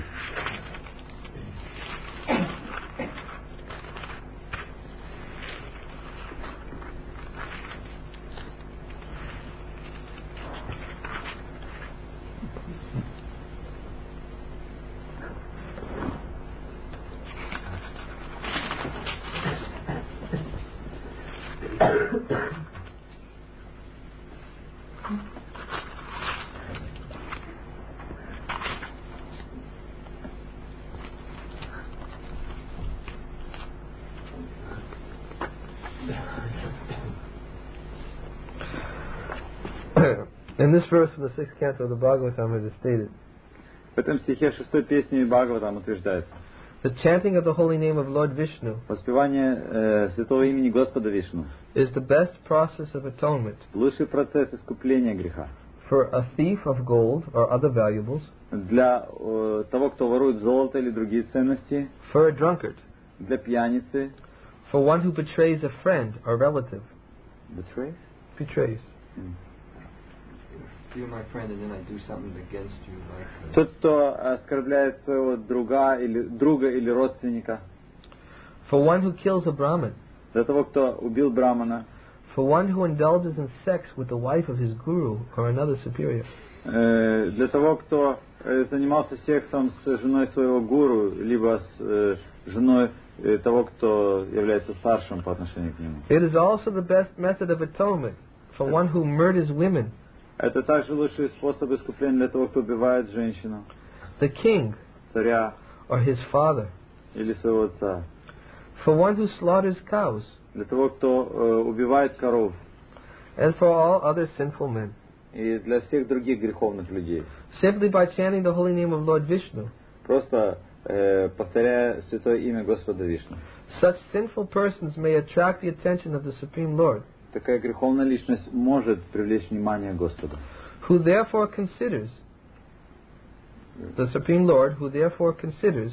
In this verse of the 6th canto of the Bhagavatam it is stated, В этом стихе 6-й песни Бхагаватам утверждается: the chanting of the holy name of Lord Vishnu воспевание святого имени Господа Вишну is the best process of atonement лучший процесс искупления греха. for a thief of gold or other valuables, Для того, кто ворует золото или другие ценности, for a drunkard, для пьяницы, for one who betrays a friend or relative, Betrays? Betrays. If you're my friend and then I do something against you, like Тот, кто оскорбляет своего друга или родственника. For one who kills a Brahmin. Для того, кто убил брамана. For one who indulges in sex with the wife of his guru or another superior. Для того, кто занимался сексом с женой своего гуру, либо с женой того, кто является старшим по отношению к нему. It is also the best method of atonement for one who murders women. Это также лучший способ искупления для того, кто убивает женщину, The king царя or his father. или своего отца. For one who slaughters cows. Для того, кто убивает коров. And for all other sinful men. И для всех других греховных людей. Simply by chanting the holy name of Lord Vishnu. Просто повторяя святое имя Господа Вишну. Such sinful persons may attract the attention of the Supreme Lord. Такая греховная личность может привлечь внимание Господа. Who therefore considers, the Supreme Lord, who therefore considers,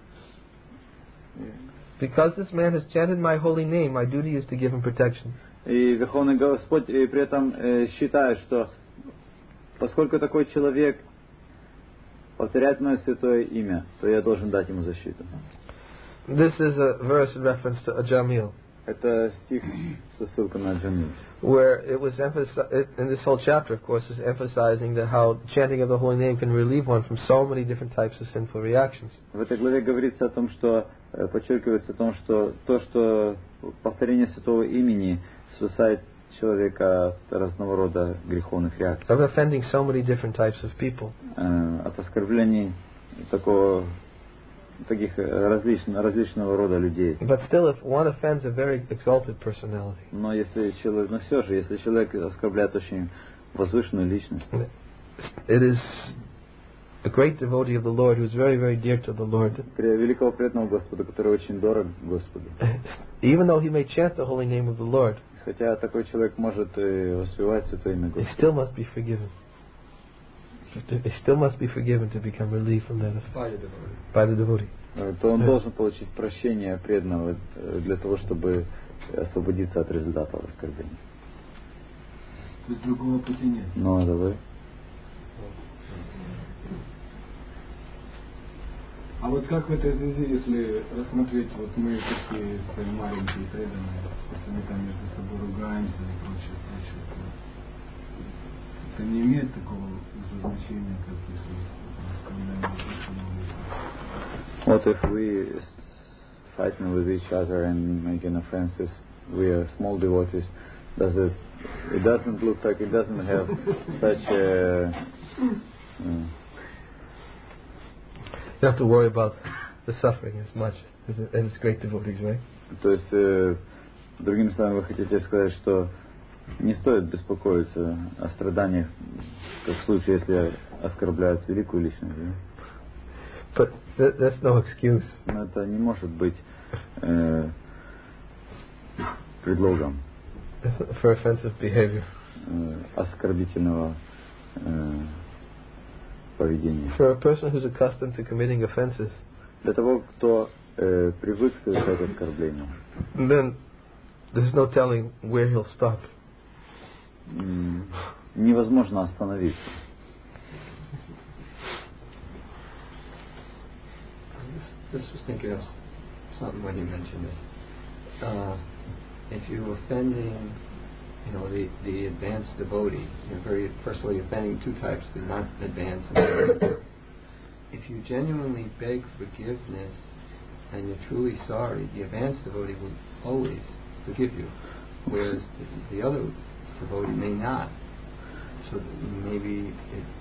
because this man has chanted my holy name, my duty is to give him protection. И Верховный Господь при этом считает, что поскольку такой человек повторяет мое святое имя, то я должен дать ему защиту. This is a verse in reference to Ajamil, Это стих со ссылкой на Джамил. where it was emphasized, in this whole chapter, of course, is emphasizing that how chanting of the holy name can relieve one from so many different types of sinful reactions. В этой главе говорится о том, что подчеркивается о том, что что повторение святого имени спасает человека от разного рода греховных реакций. Of offending so many different types of people. От оскорблений таких различного рода людей. But still, if one offends a very exalted personality, Но все же, если человек оскорбляет очень возвышенную личность, it is a great devotee of the Lord who is very, very dear to the Lord. великого преданного Господа, который очень дорог Господу. Even though he may chant the holy name of the Lord, Хотя такой человек может воспевать святое имя he Господа. still must be forgiven. He still must be forgiven to become relieved from that by the devotee. То он должен получить прощение преданного для того, чтобы освободиться от результатов оскорбления. То есть другого пути нет. Ну, давай. А вот как в этой связи, если рассмотреть, вот мы такие свои маленькие преданные, если мы там между собой ругаемся и прочее, это не имеет такого уже значения, как если оскорбляем. What if we fighting with each other and making offenses? We are small devotees. It doesn't look like it doesn't have such a. You have to worry about the suffering as much as it's great devotees, right? То есть, другими словами, вы хотите сказать, что не стоит беспокоиться о страданиях, как в случае, если оскорбляют великую личность. Да? But that's no excuse. Но это не может быть предлогом For offensive behavior. Оскорбительного поведения. For a person who's accustomed to committing offenses, Для того, кто привык совершать оскорбления, then there's no telling where he'll stop. Невозможно остановиться. This was thinking of something when you mentioned this. If you're offending, the advanced devotee, first of all, you're offending two types, they're not advanced. If you genuinely beg forgiveness and you're truly sorry, the advanced devotee will always forgive you, whereas the other devotee may not. So maybe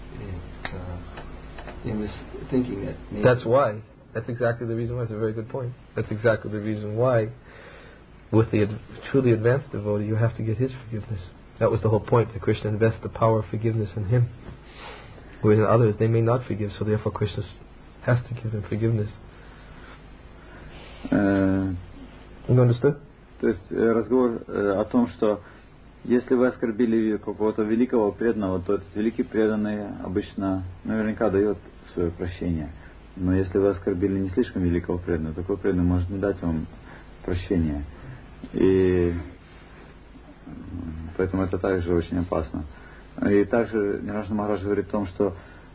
it was thinking that maybe That's why. That's exactly the reason why. It's a very good point. That's exactly the reason why with the truly advanced devotee you have to get his forgiveness. That was the whole point, that Krishna invests the power of forgiveness in him. Whereas in others they may not forgive, so therefore Krishna has to give them forgiveness. You understood? То есть разговор о том, что если вы оскорбили какого-то великого преданного, то этот великий преданный обычно наверняка дает свое прощение. Но если вы оскорбили не слишком великого преданного, такой преданный может не дать вам прощения. И Поэтому это также очень опасно. И также Нирвана Махарадж говорит о том, что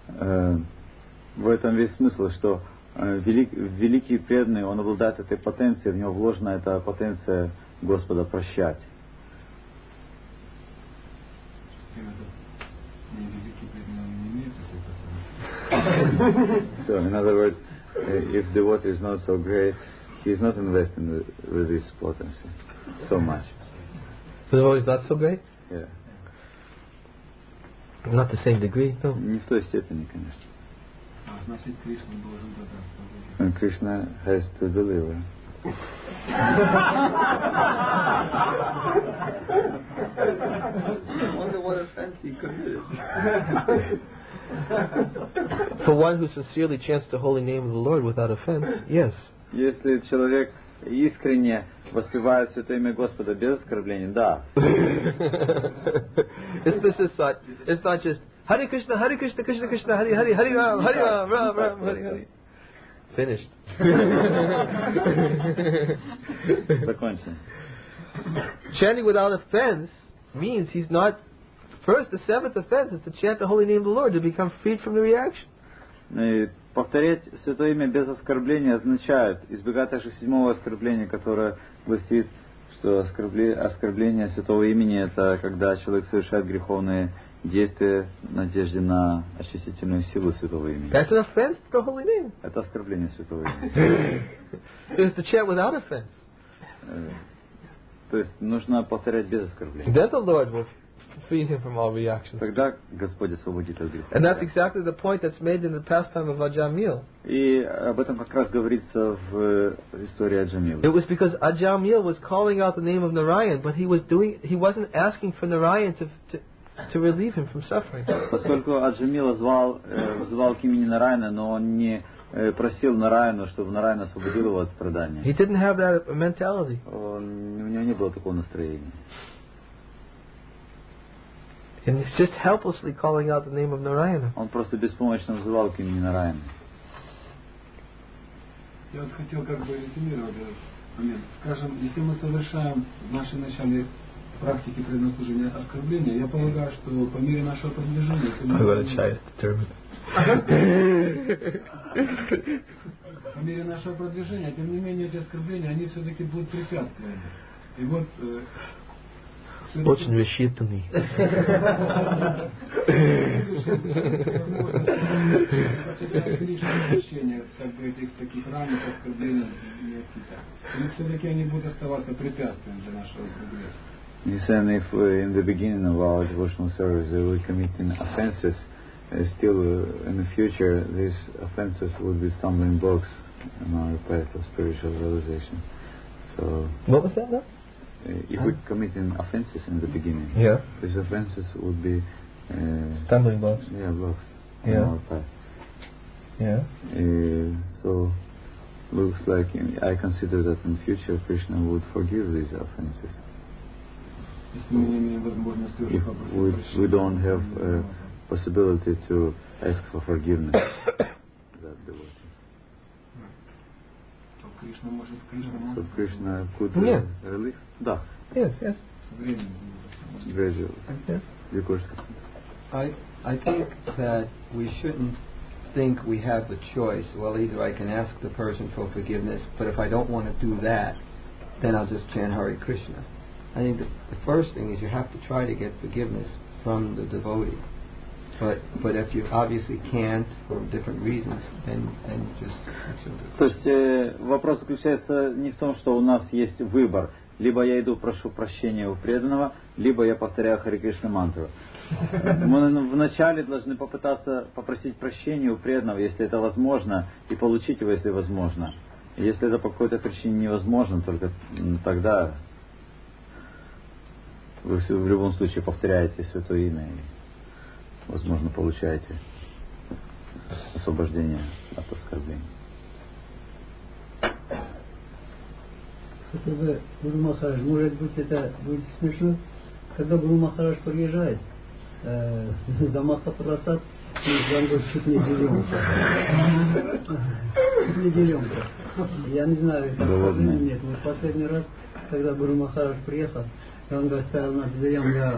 в этом весь смысл, что великий преданный, он обладает этой потенцией, в него вложена эта потенция Господа прощать. So, in other words, if devotee is not so great, he is not investing with this potency so much. The devotee is not so great? Yeah. Not the same degree, no. Не в той степени, конечно. Значит, Кришна должен додаться. And Krishna has to deliver. I wonder what offense he committed. For one who sincerely chants the holy name of the Lord without offense, yes. Если человек искренне воспевает святое имя Господа без оскорбления, да. It's not just Hare Krishna, Krishna Krishna, Hare Hare, Hare Ram, Ram Ram, Hare Hare. Finished. Закончено. Chanting without offense means he's not. First, the seventh offense is to chant the holy name of the Lord to become freed from the reaction. И повторять святое имя без оскорбления означает избегать также седьмого оскорбления, которое гласит, что оскорбление святого имени — это когда человек совершает греховные действия в надежде на очистительную силу святого имени. That's an offense to the holy name. Это оскорбление святого имени. So it's to chant without offense. То есть нужно повторять без оскорбления. Then the Lord will free him from all reactions. Тогда Господь освободит от греха. And that's exactly the point that's made in the pastime of Ajamil. И об этом как раз говорится в истории Аджамила. It was because Ajamil was calling out the name of Narayan, but he wasn't asking for Narayan to relieve him from suffering. Поскольку Аджамила взывал к имени Нараяна, но он не просил Нараяну, чтобы Нараян освободил его от страдания. He didn't have that mentality. У него не было такого настроения. And he's just helplessly calling out the name of Narayana. Он просто беспомощно взывал к имени Нараяна. Я вот хотел как бы резюмировать этот момент. Скажем, если мы совершаем в нашей начальной практике преданнослужения оскорбления, я полагаю, что по мере нашего продвижения... По мере нашего продвижения, тем не менее, эти оскорбления, они все-таки будут препятствиями. И вот... Очень рассчитанный. Как бы этих таких ранних оскорблений не отсекать. Но все-таки они будут оставаться препятствием для нашего прогресса. Yes, and if in the beginning of our devotional service we committing offenses, still in the future these offenses will be stumbling blocks in our path of spiritual realization. So, what was that? If we're committing offenses in the beginning, these offenses would be stumbling blocks. Yeah, blocks in our path. Yeah. So, looks like I consider that in future Krishna would forgive these offenses. If we don't have a possibility to ask for forgiveness, that devotee. So Krishna could relieve? Да. Yes. Gradually. I think that we shouldn't think we have the choice. Well, either I can ask the person for forgiveness, but if I don't want to do that, then I'll just chant Hare Krishna. I think the first thing is you have to try to get forgiveness from the devotee. But if you obviously can't for different reasons, then just... То есть вопрос заключается не в том, что у нас есть выбор. Либо я иду прошу прощения у преданного, либо я повторяю Харе Кришна мантру. Мы вначале должны попытаться попросить прощения у преданного, если это возможно, и получить его, если возможно. Если это по какой-то причине невозможно, только тогда вы в любом случае повторяете святое имя и, возможно, получаете освобождение от оскорблений. Гуру Махарадж, может быть, это будет смешно, когда Гуру Махарадж приезжает за Махапрасад, мы с вами чуть не деремся. Я не знаю, это правда или нет. Мы последний раз когда Гуру Махарадж приехал, и он стоял над дверем, я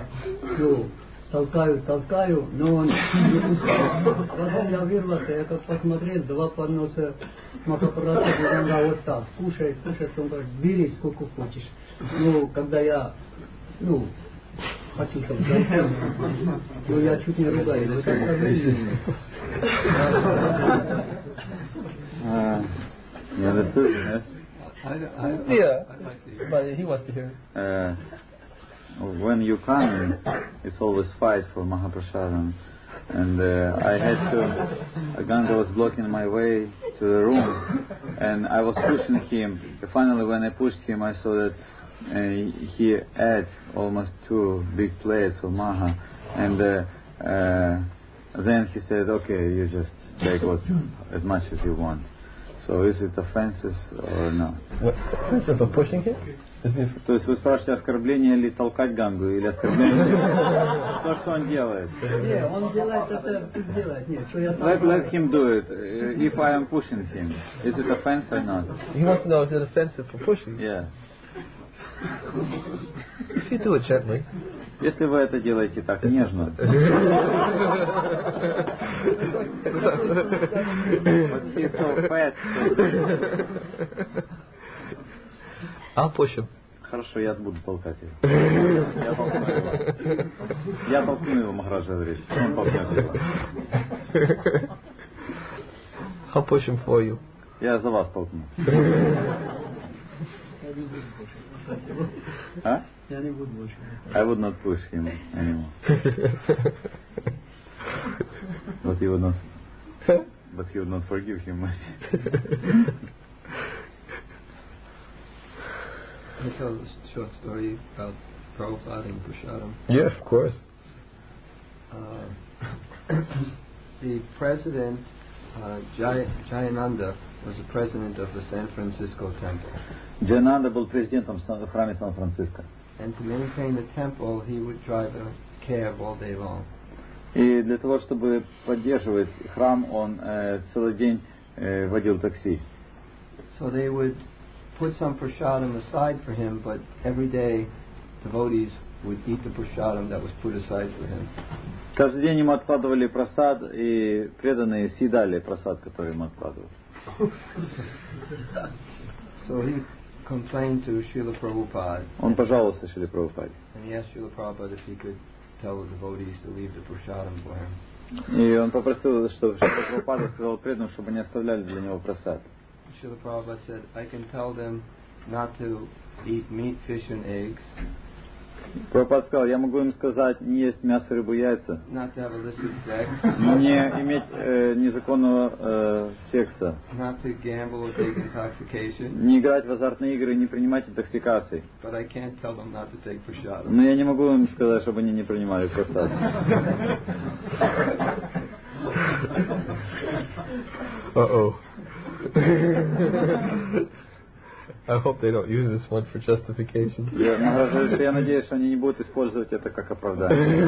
толкаю, но он не пускал. Потом я вырвался, я как посмотрел, 2 подноса Махапрасада, и он вот так, кушает, он говорит, бери сколько хочешь. Когда я, почувствовал, я чуть не ругаюсь. Вы так сказали? You understood? Yes? Yeah, but he wants to hear it. When you come, it's always fight for Mahaprasadam. And I had to, Ganga was blocking my way to the room, and I was pushing him. Finally, when I pushed him, I saw that he ate almost 2 big plates of Maha. And then he said, okay, you just take as much as you want. So is it offenses or not? What? Offensive for pushing him? То есть вы спрашиваете, оскорбление ли толкать Гангу, или оскорбление то, что он делает? Нет, он делает это, пусть делает. Нет, что я там... Let him do it. If I am pushing him, is it offense or not? He wants to know if it's offensive for pushing. Yeah. If you do it gently. Если вы это делаете так нежно. But he's so fat. I'll push him. Хорошо, я буду толкать его. Я толкну его, Махарадж говорит. Он толкнет его. I'll push him for you. Я за вас толкну. А? Я не буду больше. I would not push him anymore. But he would not forgive him. Can I tell a short story about Prabhupada and Prasadam? Yes, of course. The president, Jayananda, was the president of the San Francisco temple. Джайананда был президентом в храме Сан-Франциско. And to maintain the temple, he would drive a cab all day long. И для того, чтобы поддерживать храм, он целый день водил такси. So they would put some prasadam aside for him, but every day devotees would eat the prasadam that was put aside for him. Каждый день ему откладывали прасад, и преданные съедали прасад, который ему откладывали. So he complained to Srila Prabhupada. Он пожаловался Шриле Прабхупаде. And he asked Srila Prabhupada if he could tell the devotees to leave the prasadam for him. И он попросил, чтобы Шрила Прабхупада сказал преданным, чтобы не оставляли для него прасад. Srila Prabhupada said, I can tell them not to eat meat, fish and eggs. Прабхупада сказал, я могу им сказать не есть мясо, рыбу, яйца, not to have illicit sex, не иметь незаконного секса, not to gamble or take intoxication, не играть в азартные игры, не принимать интоксикаций. but I can't tell them not to take prasadam. Но я не могу им сказать, чтобы они не принимали прасад. Uh-oh. I hope they don't use this one for justification. Я надеюсь, что они не будут использовать это как оправдание.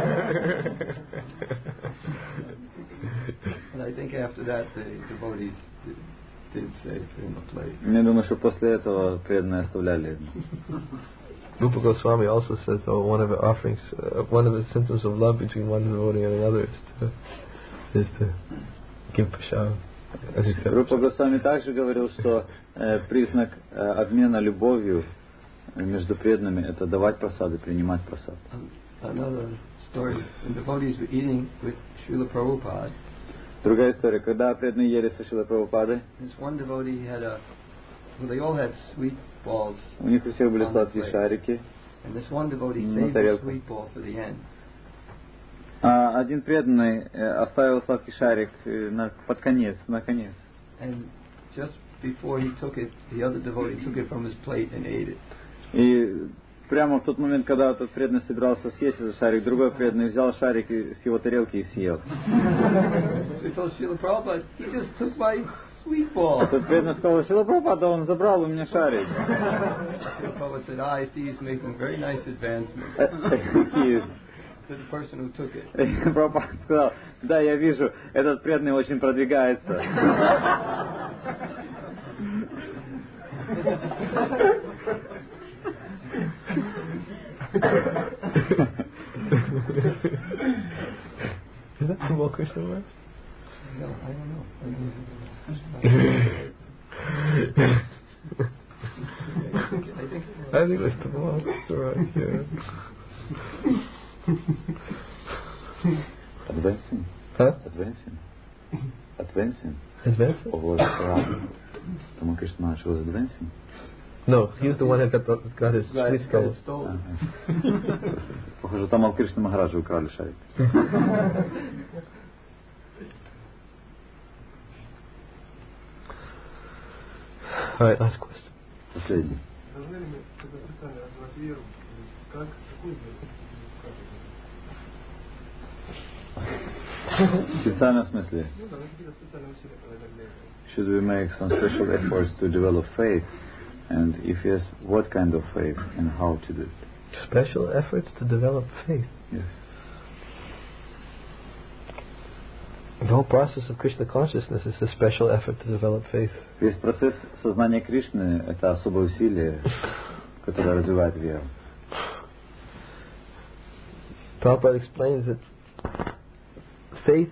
And I think after that the devotees did say for him a plate. Я думаю, что после этого преданные оставляли. Rupa Goswami also says that one of the offerings, one of the symptoms of love between one devotee and another is to give prasad. Рупа Госвами также говорил, что признак обмена любовью между преданными это давать прасады, принимать прасад. Another story: when devotees were eating with Srila Prabhupada. Другая история, когда преданные ели со Шрилой Прабхупадой. This one devotee had they all had sweet balls. У них у всех были сладкие шарики. And this one devotee saved the sweet ball for the end. Один преданный оставил сладкий шарик под конец, на конец. And just before he took it, the other devotee took it from his plate and ate it. И прямо в тот момент, когда тот преданный собирался съесть этот шарик, другой преданный взял шарик с его тарелки и съел. So he told Srila Prabhupada, he just took my sweet ball. Тот преданный сказал, Шрила Прабхупада, он забрал у меня шарик. Srila Prabhupada said, I see he's making very nice advancements. To the person who took it. Прабхупада сказал, да, я вижу, этот преданный очень продвигается. Is that Tamal Krishna Maharaj? No, I don't know. I think it was Tamal. That's alright, yeah. Advancing. Huh? Advancing. Advancing. Advancing? Or was Tamal Krishna Maharaj was advancing? No, he was the one that got his sweet stolen. Похоже, Тамал Кришна Махараджа украли шарик. Alright, last question. Последний. Должны ли мы когда специально развивать веру? Как? Какую веру? В специальном смысле. Ну да, какие-то специальные усилия проводить для этого. Should we make some special efforts to develop faith? And if yes, what kind of faith and how to do it? Special efforts to develop faith. Yes. The whole process of Krishna consciousness is a special effort to develop faith. Весь процесс сознания Кришны — это особое усилие, которое развивает веру. Prabhupada explains that faith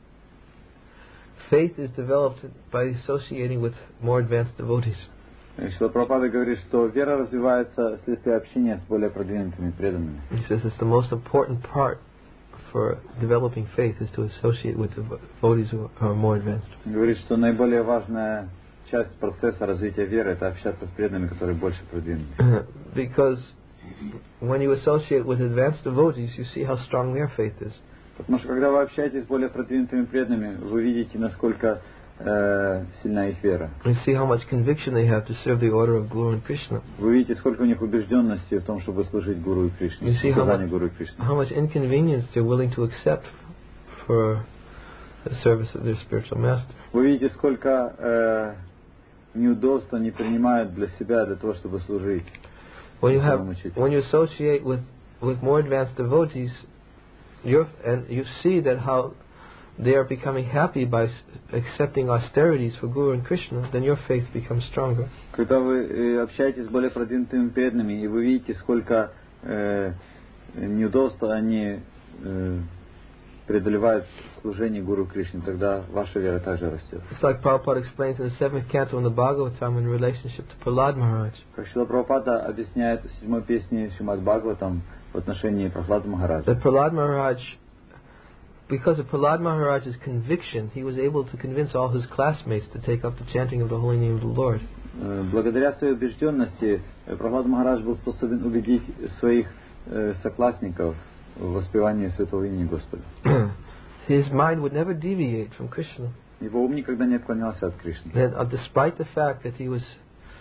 is developed by associating with more advanced devotees. Шрила Прабхупада говорит, что вера развивается вследствие общения с более продвинутыми преданными. He says it's the most important part for developing faith is to associate with devotees who are more advanced. Говорит, что наиболее важная часть процесса развития веры — это общаться с преданными, которые больше продвинуты. Because when you associate with advanced devotees, you see how strong their faith is. Потому что когда вы общаетесь с более продвинутыми преданными, вы видите, насколько сильна их вера. You see how much conviction they have to serve the order of Guru and Krishna. Вы видите, сколько у них убежденности в том, чтобы служить Гуру и Кришне, You see указанию Гуру и Кришне. how much inconvenience they're willing to accept for the service of their spiritual master. Вы видите, сколько неудобств они принимают для себя, для того, чтобы служить. When you associate with more advanced devotees, you see that how they are becoming happy by accepting austerities for Guru and Krishna, then your faith becomes stronger. Когда вы общаетесь с более продвинутыми преданными, и вы видите, сколько неудобств они преодолевают в служении Гуру Кришне, тогда ваша вера также растет. It's like Prabhupada explains in the 7th canto in the Bhagavatam in relationship to Prahlad Maharaj. Как Шрила Прабхупада объясняет в 7-й песне Шримад Бхагаватам в отношении Прахлада Махараджа. That Prahlad Maharaj, because of Prahlad Maharaj's conviction, he was able to convince all his classmates to take up the chanting of the holy name of the Lord. Благодаря своей убежденности Прахлад Махарадж был способен убедить своих соклассников в воспевании святого имени Господа. His mind would never deviate from Krishna. Его ум никогда не отклонялся от Кришны. And despite the fact that he was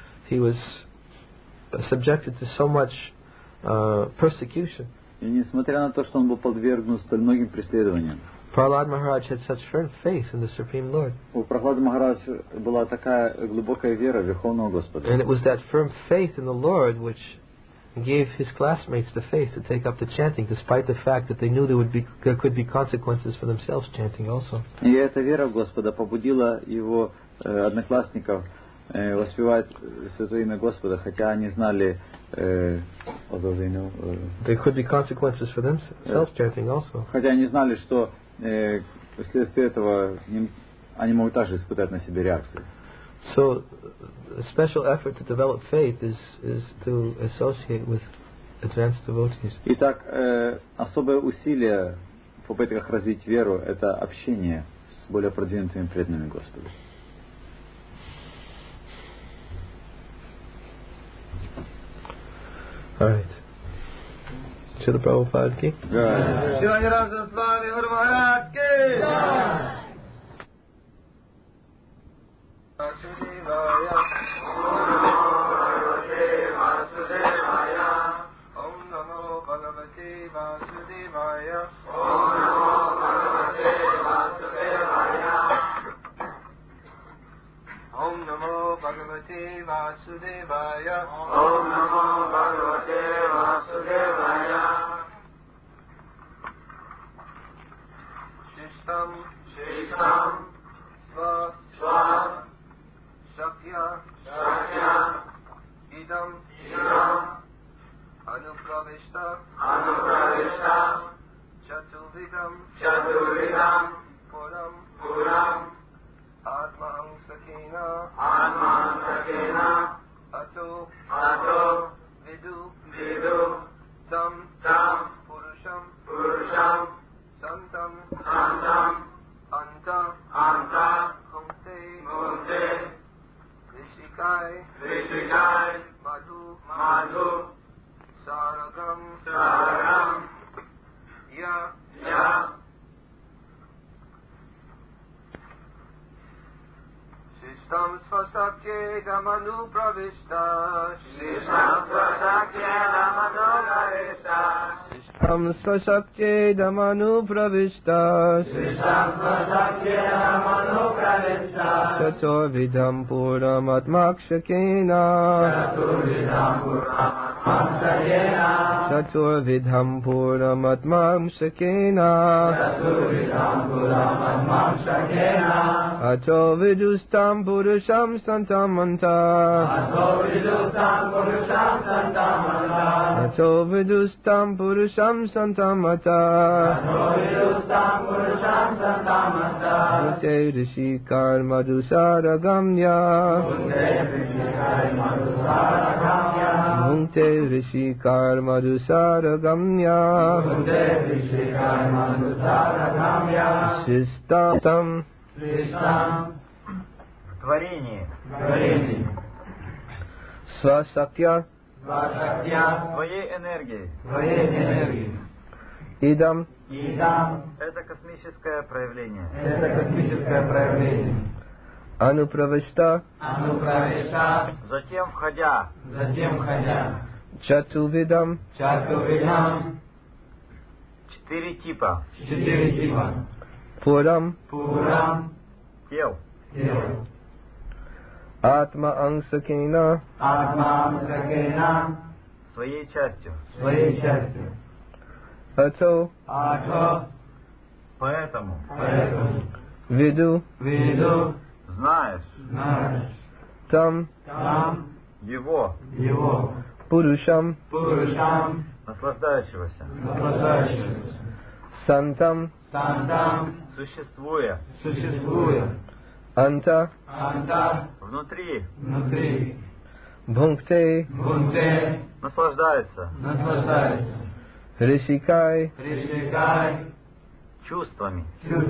subjected to so much persecution, И несмотря на то, что он был подвергнут столь многим преследованиям, Prahlad Maharaj had such firm faith in the Supreme Lord. у Прахлада Махараджа была такая глубокая вера в Верховного Господа. And it was that firm faith in the Lord which gave his classmates the faith to take up the chanting, despite the fact that they knew there could be consequences for themselves chanting also. И эта вера в Господа побудила его одноклассников воспевать святое имя Господа, хотя они знали, There could be consequences for themselves chanting also. Хотя они знали, что вследствие этого они могут также испытать на себе реакцию. So, a special effort to develop faith is to associate with advanced devotees. Итак, особое усилие в попытках развить веру — это общение с более продвинутыми преданными Господу. All right. Srila Prabhupada ki. Shivaji Rasa Swami Guru Maharaj ki. Vasudevaya. Vasudevaya. Om Namo Bhagavate Vasudevaya. Om Namo Bhagavate Vasudevaya. Om Namo Bhagavate Vasudevaya. Om Namo Bhagavate Vasudevaya. Shishtam Sva Shakya Idam Anuprave Anupravishta Chaturvidam Puram Atman Sakena Ato Vidu Tam Purusham Santam Anta Humte Rishikai Madhu Saragam Ya Shishtam Svasakyedam Anupravishta Shishtam Svasakyedam Anupravishta Chaturvidam Puram Atmakshakena Chaturvidam Puram Atmakshakena Ato Vidustam Purusham Santamanta Ato Vidustam Purusham Santamata Mute Rishikar Madhusaragamya Mute Rishikar Madhusaragamya Sistam Творение. Свасакья Твоей энергии. Идам Это космическое проявление. Ануправишта Затем входя. Чатувидам 4 типа. Пурам Тел. Атма Ансакена Своей частью. Ато Поэтому. Виду Знаешь. Там Его. Пурушам Наслаждающегося. Сантам Существуя. Анта Внутри. Бхункте Наслаждается. Ришикай Чувствами.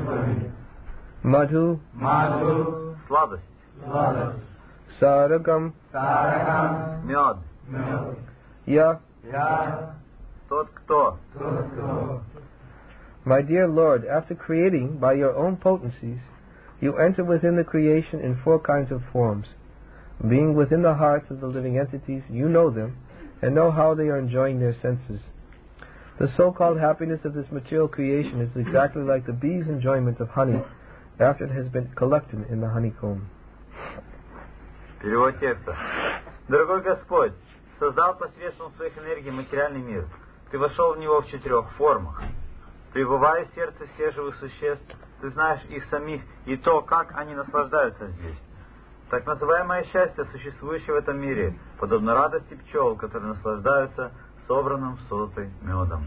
Мадху Сладость. Сарагам Мед. Я Тот, кто. My dear Lord, after creating by your own potencies, you enter within the creation in 4 kinds of forms. Being within the hearts of the living entities, you know them and know how they are enjoying their senses. The so-called happiness of this material creation is exactly like the bee's enjoyment of honey after it has been collected in the honeycomb. Перевод текста. Дорогой Господь, создал посредством своих энергий материальный мир. Ты вошел в него в 4 формах. Пребывая в сердце всех живых существ, ты знаешь их самих и то, как они наслаждаются здесь. Так называемое счастье, существующее в этом мире, подобно радости пчел, которые наслаждаются собранным в сотой медом.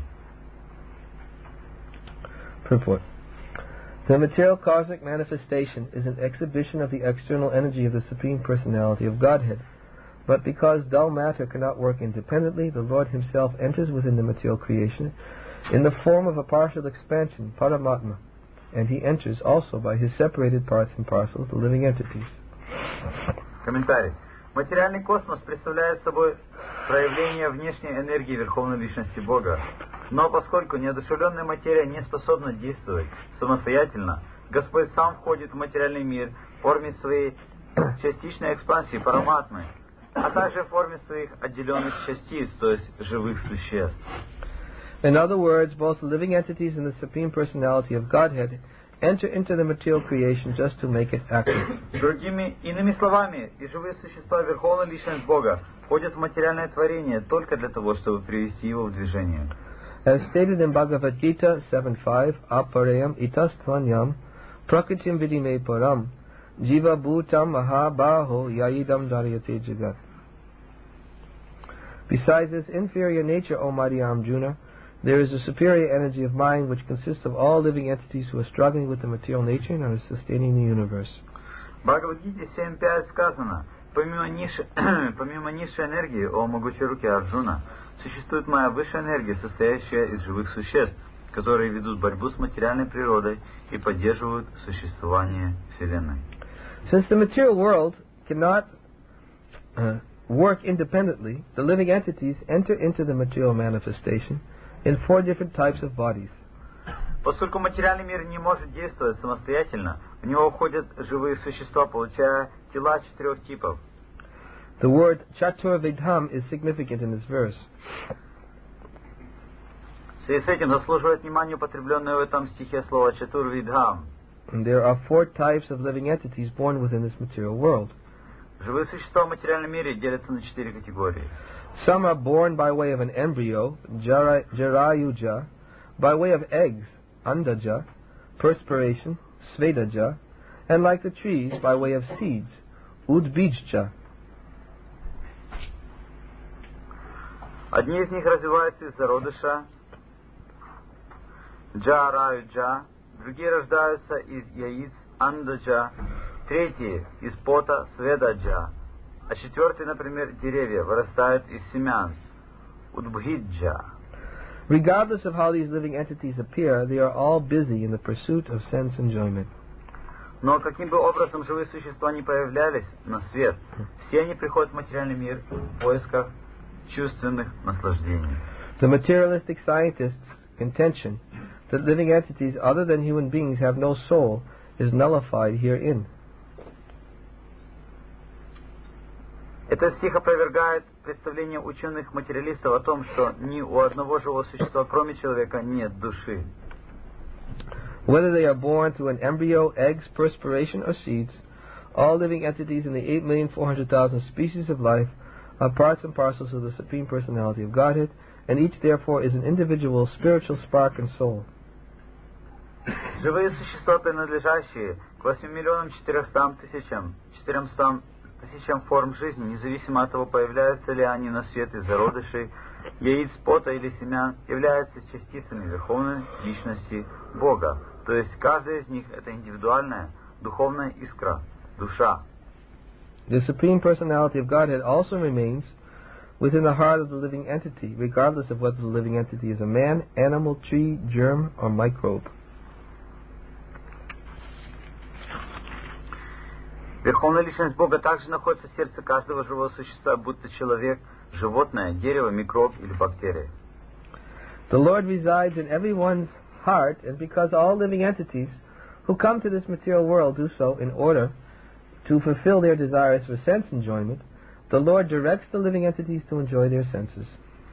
Purport. The material cosmic manifestation is an exhibition of the external energy of the Supreme Personality of Godhead. But because dull matter cannot work independently, the Lord Himself enters within the material creation in the form of a partial expansion, Paramatma, and He enters also by His separated parts and parcels, the living entities. Комментарий. Материальный космос представляет собой проявление внешней энергии Верховной Личности Бога. Но поскольку неодушевленная материя не способна действовать самостоятельно, Господь сам входит в материальный мир в форме своей частичной экспансии параматмы, а также в форме своих отделенных частиц, то есть живых существ. In other words, both the living entities and the Supreme Personality of Godhead enter into the material creation just to make it active. Иными словами, и живые существа Верховной Личность Бога входят в материальное творение только для того, чтобы привести его в движение. As stated in Bhagavad Gita 7.5, Aparayam itastvanyam prakritim vidime param jiva bhutam mahabaho yayidam dharyate jagat. Besides this inferior nature, O mighty Arjuna, there is a superior energy of mind which consists of all living entities who are struggling with the material nature and are sustaining the universe. В Бхагавад-гите 7.5 сказано: помимо низшей энергии, о могучей руке Арджуна, существует моя высшая энергия, состоящая из живых существ, которые ведут борьбу с материальной природой и поддерживают существование Вселенной. Since the material world cannot work independently, the living entities enter into the material manifestation in 4 different types of bodies. Поскольку материальный мир не может действовать самостоятельно, в него входят живые существа, получая тела 4 типов. The word Chaturvidham is significant in this verse. В связи с этим заслуживает внимания употребленное в этом стихе слово «чатурвидхам». And there are 4 types of living entities born within this material world. Живые существа в материальном мире делятся на 4 категории. Some are born by way of an embryo, Jarayuja, by way of eggs, Andaja, perspiration, Svedaja, and like the trees, by way of seeds, Udbijja. Одни из них развиваются из зародыша, Джараюджа, другие рождаются из яиц, Андаджа, третьи из пота, Сведаджа, а 4, например, деревья вырастают из семян, Удбхиджа. Regardless of how these living entities appear, they are all busy in the pursuit of sense enjoyment. Но каким бы образом живые существа не появлялись на свет, все они приходят в материальный мир в поисках чувственных наслаждений. The materialistic scientists' contention that living entities other than human beings have no soul is nullified herein. Этот стих опровергает представление ученых-материалистов о том, что ни у одного живого существа, кроме человека, нет души. Whether they are born through an embryo, eggs, perspiration, or seeds, all living entities in the 8,400,000 species of life are parts and parcels of the Supreme Personality of Godhead, and each therefore is an individual spiritual spark and soul. Живые существа, принадлежащие к 8,400,000 форм жизни, независимо от того, появляются ли они на свет из зародышей, яиц, пота или семян, являются частицами Верховной Личности Бога. То есть каждая из них — это индивидуальная духовная искра, душа. The Supreme Personality of Godhead also remains within the heart of the living entity, regardless of whether the living entity is a man, animal, tree, germ, or microbe. Верховная Личность Бога также находится в сердце каждого живого существа, будто человек, животное, дерево, микроб или бактерия. The Lord resides in everyone's heart, and because all living entities who come to this material world do so in order to fulfill their desires for sense enjoyment, the Lord directs the living entities to enjoy their senses.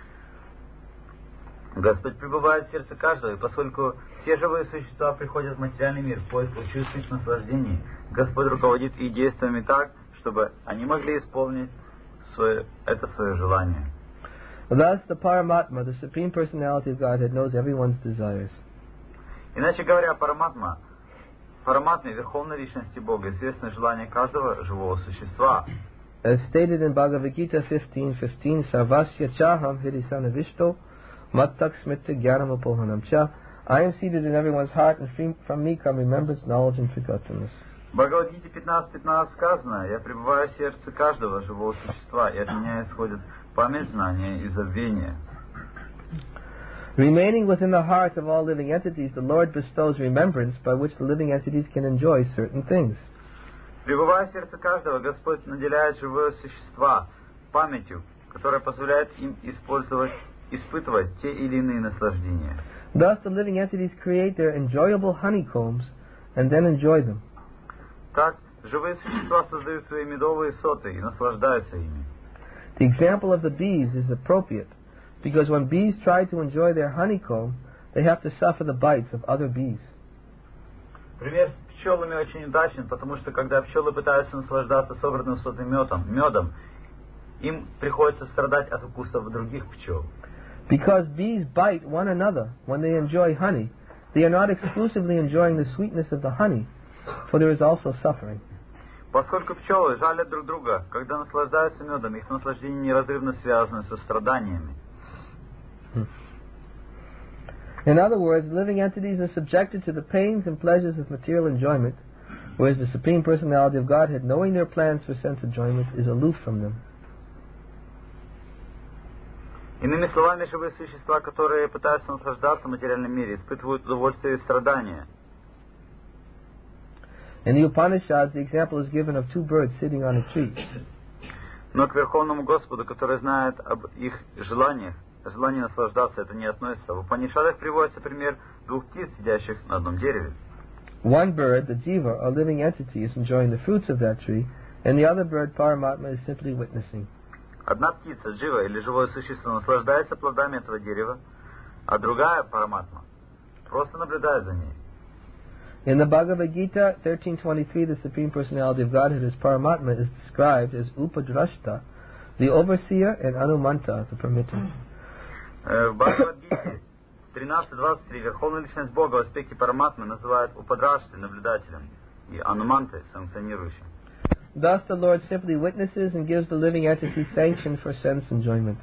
Господь пребывает в сердце каждого, и поскольку все живые существа приходят в материальный мир в поиску чувственных наслаждений, Господь руководит и действиями так, чтобы они могли исполнить свое желание. Thus, the Paramatma, the Supreme Personality of Godhead, knows everyone's desires. Иначе говоря, Параматме, Верховной Личности Бога, известно желание каждого живого существа. As stated in Bhagavad Gita 15:15, Sarvasya chaham hridisanavisto mattak smita jnanam apohanam cha. I am seated in everyone's heart, and from me come remembrance, knowledge, and forgetfulness. В Бхагавад-гите 15.15 сказано: «Я пребываю в сердце каждого живого существа, и от меня исходит память, знания и забвения». Remaining within the heart of all living entities, the Lord bestows remembrance by which the living entities can enjoy certain things. Пребывая в сердце каждого, Господь наделяет живые существа памятью, которая позволяет им испытывать те или иные наслаждения. Thus, the living entities create their enjoyable honeycombs and then enjoy them. Так, живые существа создают свои медовые соты и наслаждаются ими. The example of the bees is appropriate, because when bees try to enjoy their honeycomb, they have to suffer the bites of other bees. Пример с пчелами очень удачен, потому что когда пчелы пытаются наслаждаться собранным сотым медом, им приходится страдать от укусов других пчел. Because bees bite one another when they enjoy honey, they are not exclusively enjoying the sweetness of the honey, for there is also suffering. Поскольку пчелы жалят друг друга, когда наслаждаются медом, их наслаждение неразрывно связано со страданиями. In other words, living entities are subjected to the pains and pleasures of material enjoyment, whereas the Supreme Personality of Godhead, knowing their plans for sense enjoyment, is aloof from them. Иными словами, живые существа, которые пытаются наслаждаться в материальном мире, испытывают удовольствие и страдания. In the Upanishads, the example is given of two birds sitting on a tree. Но к Верховному Господу, который знает об их желаниях, желание наслаждаться, это не относится. В Упанишадах приводится пример двух птиц, сидящих на одном дереве. One bird, the jiva, or living entity, is enjoying the fruits of that tree, and the other bird, Paramatma, is simply witnessing. Одна птица, джива или живое существо, наслаждается плодами этого дерева, а другая, Параматма, просто наблюдает за ней. In the Bhagavad Gita 13.23, the Supreme Personality of Godhead as Paramatma is described as Upadrashta, the overseer, and Anumanta, the permitter. В Бхагавад-гите 13.23 Верховная Личность Бога в аспекте Параматмы называют Упадраштой, наблюдателем, и Анумантой, санкционирующим. Thus the Lord simply witnesses and gives the living entity sanction for sense enjoyment.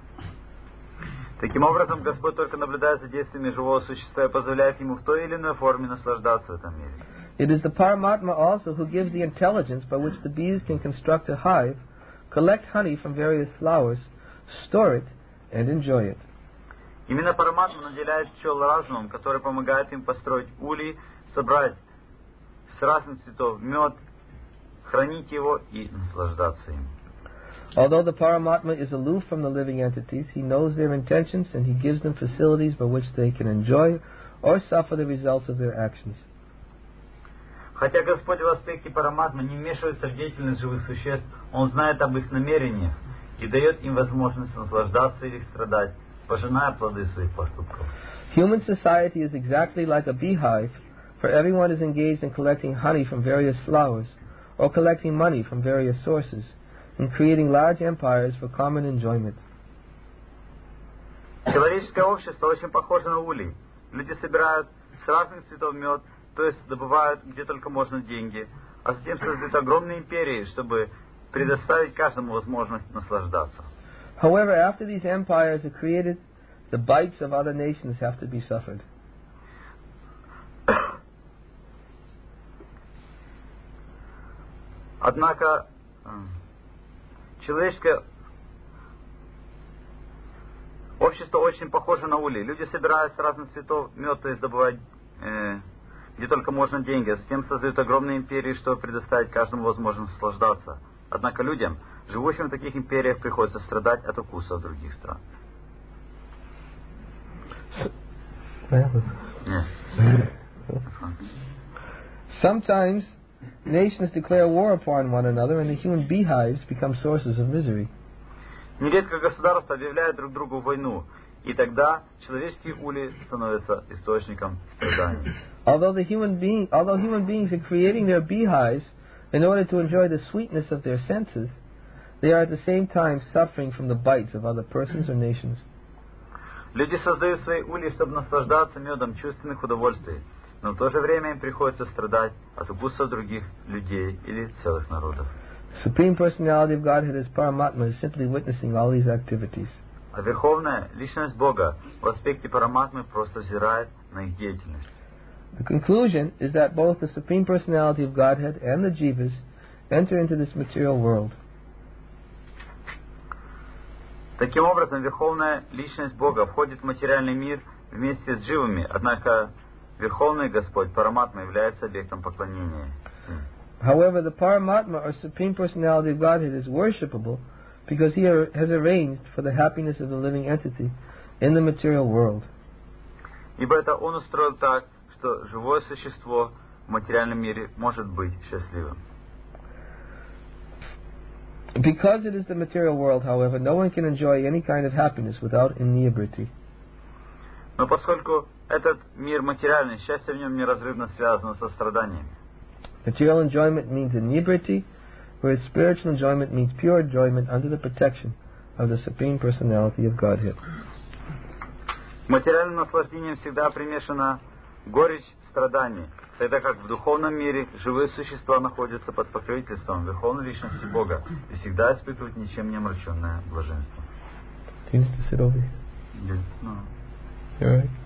Таким образом, Господь только наблюдает за действиями живого существа и позволяет ему в той или иной форме наслаждаться в этом мире. It is the Paramatma also who gives the intelligence by which the bees can construct a hive, collect honey from various flowers, store it, and enjoy it. Именно Параматма наделяет пчел разумом, который помогает им построить улей, собрать с разных цветов мед, хранить его и наслаждаться им. Although the Paramatma is aloof from the living entities, he knows their intentions and he gives them facilities by which they can enjoy or suffer the results of their actions. Хотя Господь в аспекте Параматмы не вмешивается в деятельность живых существ, Он знает об их намерениях и дает им возможность наслаждаться или страдать, пожиная плоды своих поступков. Human society is exactly like a beehive, for everyone is engaged in collecting honey from various flowers, or collecting money from various sources, and creating large empires for common enjoyment. Человеческое общество очень похоже на улей. Люди собирают с разных цветов мед, то есть добывают где только можно деньги, а затем создают огромные империи, чтобы предоставить каждому возможность наслаждаться. However, after these empires are created, the bites of other nations have to be suffered. Однако человеческое общество очень похоже на улей. Люди собирают с разных цветов мед, то есть добывают где только можно деньги, а затем создают огромные империи, чтобы предоставить каждому возможность наслаждаться. Однако людям, живущим в таких империях, приходится страдать от укусов других стран. Sometimes nations declare war upon one another and the human beehives become sources of misery. Нередко государства объявляют друг другу войну, и тогда человеческие улей становятся источником страданий. Although human beings are creating their beehives in order to enjoy the sweetness of their senses, they are at the same time suffering from the bites of other persons or nations. Люди создают свои ульи, чтобы наслаждаться медом чувственных удовольствий, но в то же время им приходится страдать от укусов других людей или целых народов. Supreme Personality of Godhead as Paramatma is simply witnessing all these activities. А Верховная Личность Бога в аспекте Параматмы просто взирает на их деятельность. The conclusion is that both the Supreme Personality of Godhead and the Jivas enter into this material world. Таким образом, Верховная Личность Бога входит в материальный мир вместе с дживами, однако Верховный Господь Параматма является объектом поклонения. However, the Paramatma or Supreme Personality of Godhead is worshipable because he has arranged for the happiness of the living entity in the material world. Ибо это Он устроил так, что живое существо в материальном мире может быть счастливым. Because it is the material world, however, no one can enjoy any kind of happiness without inebriety. Но поскольку этот мир материальный, счастье в нем неразрывно связано со страданиями. Material enjoyment means inebriety, whereas spiritual enjoyment means pure enjoyment under the protection of the Supreme Personality of Godhead. С материальным наслаждением всегда примешана горечь страданий, Тогда как в духовном мире живые существа находятся под покровительством Верховной Личности Бога и всегда испытывают ничем не омраченное блаженство. Do you need to sit over here? Yes, no. You alright?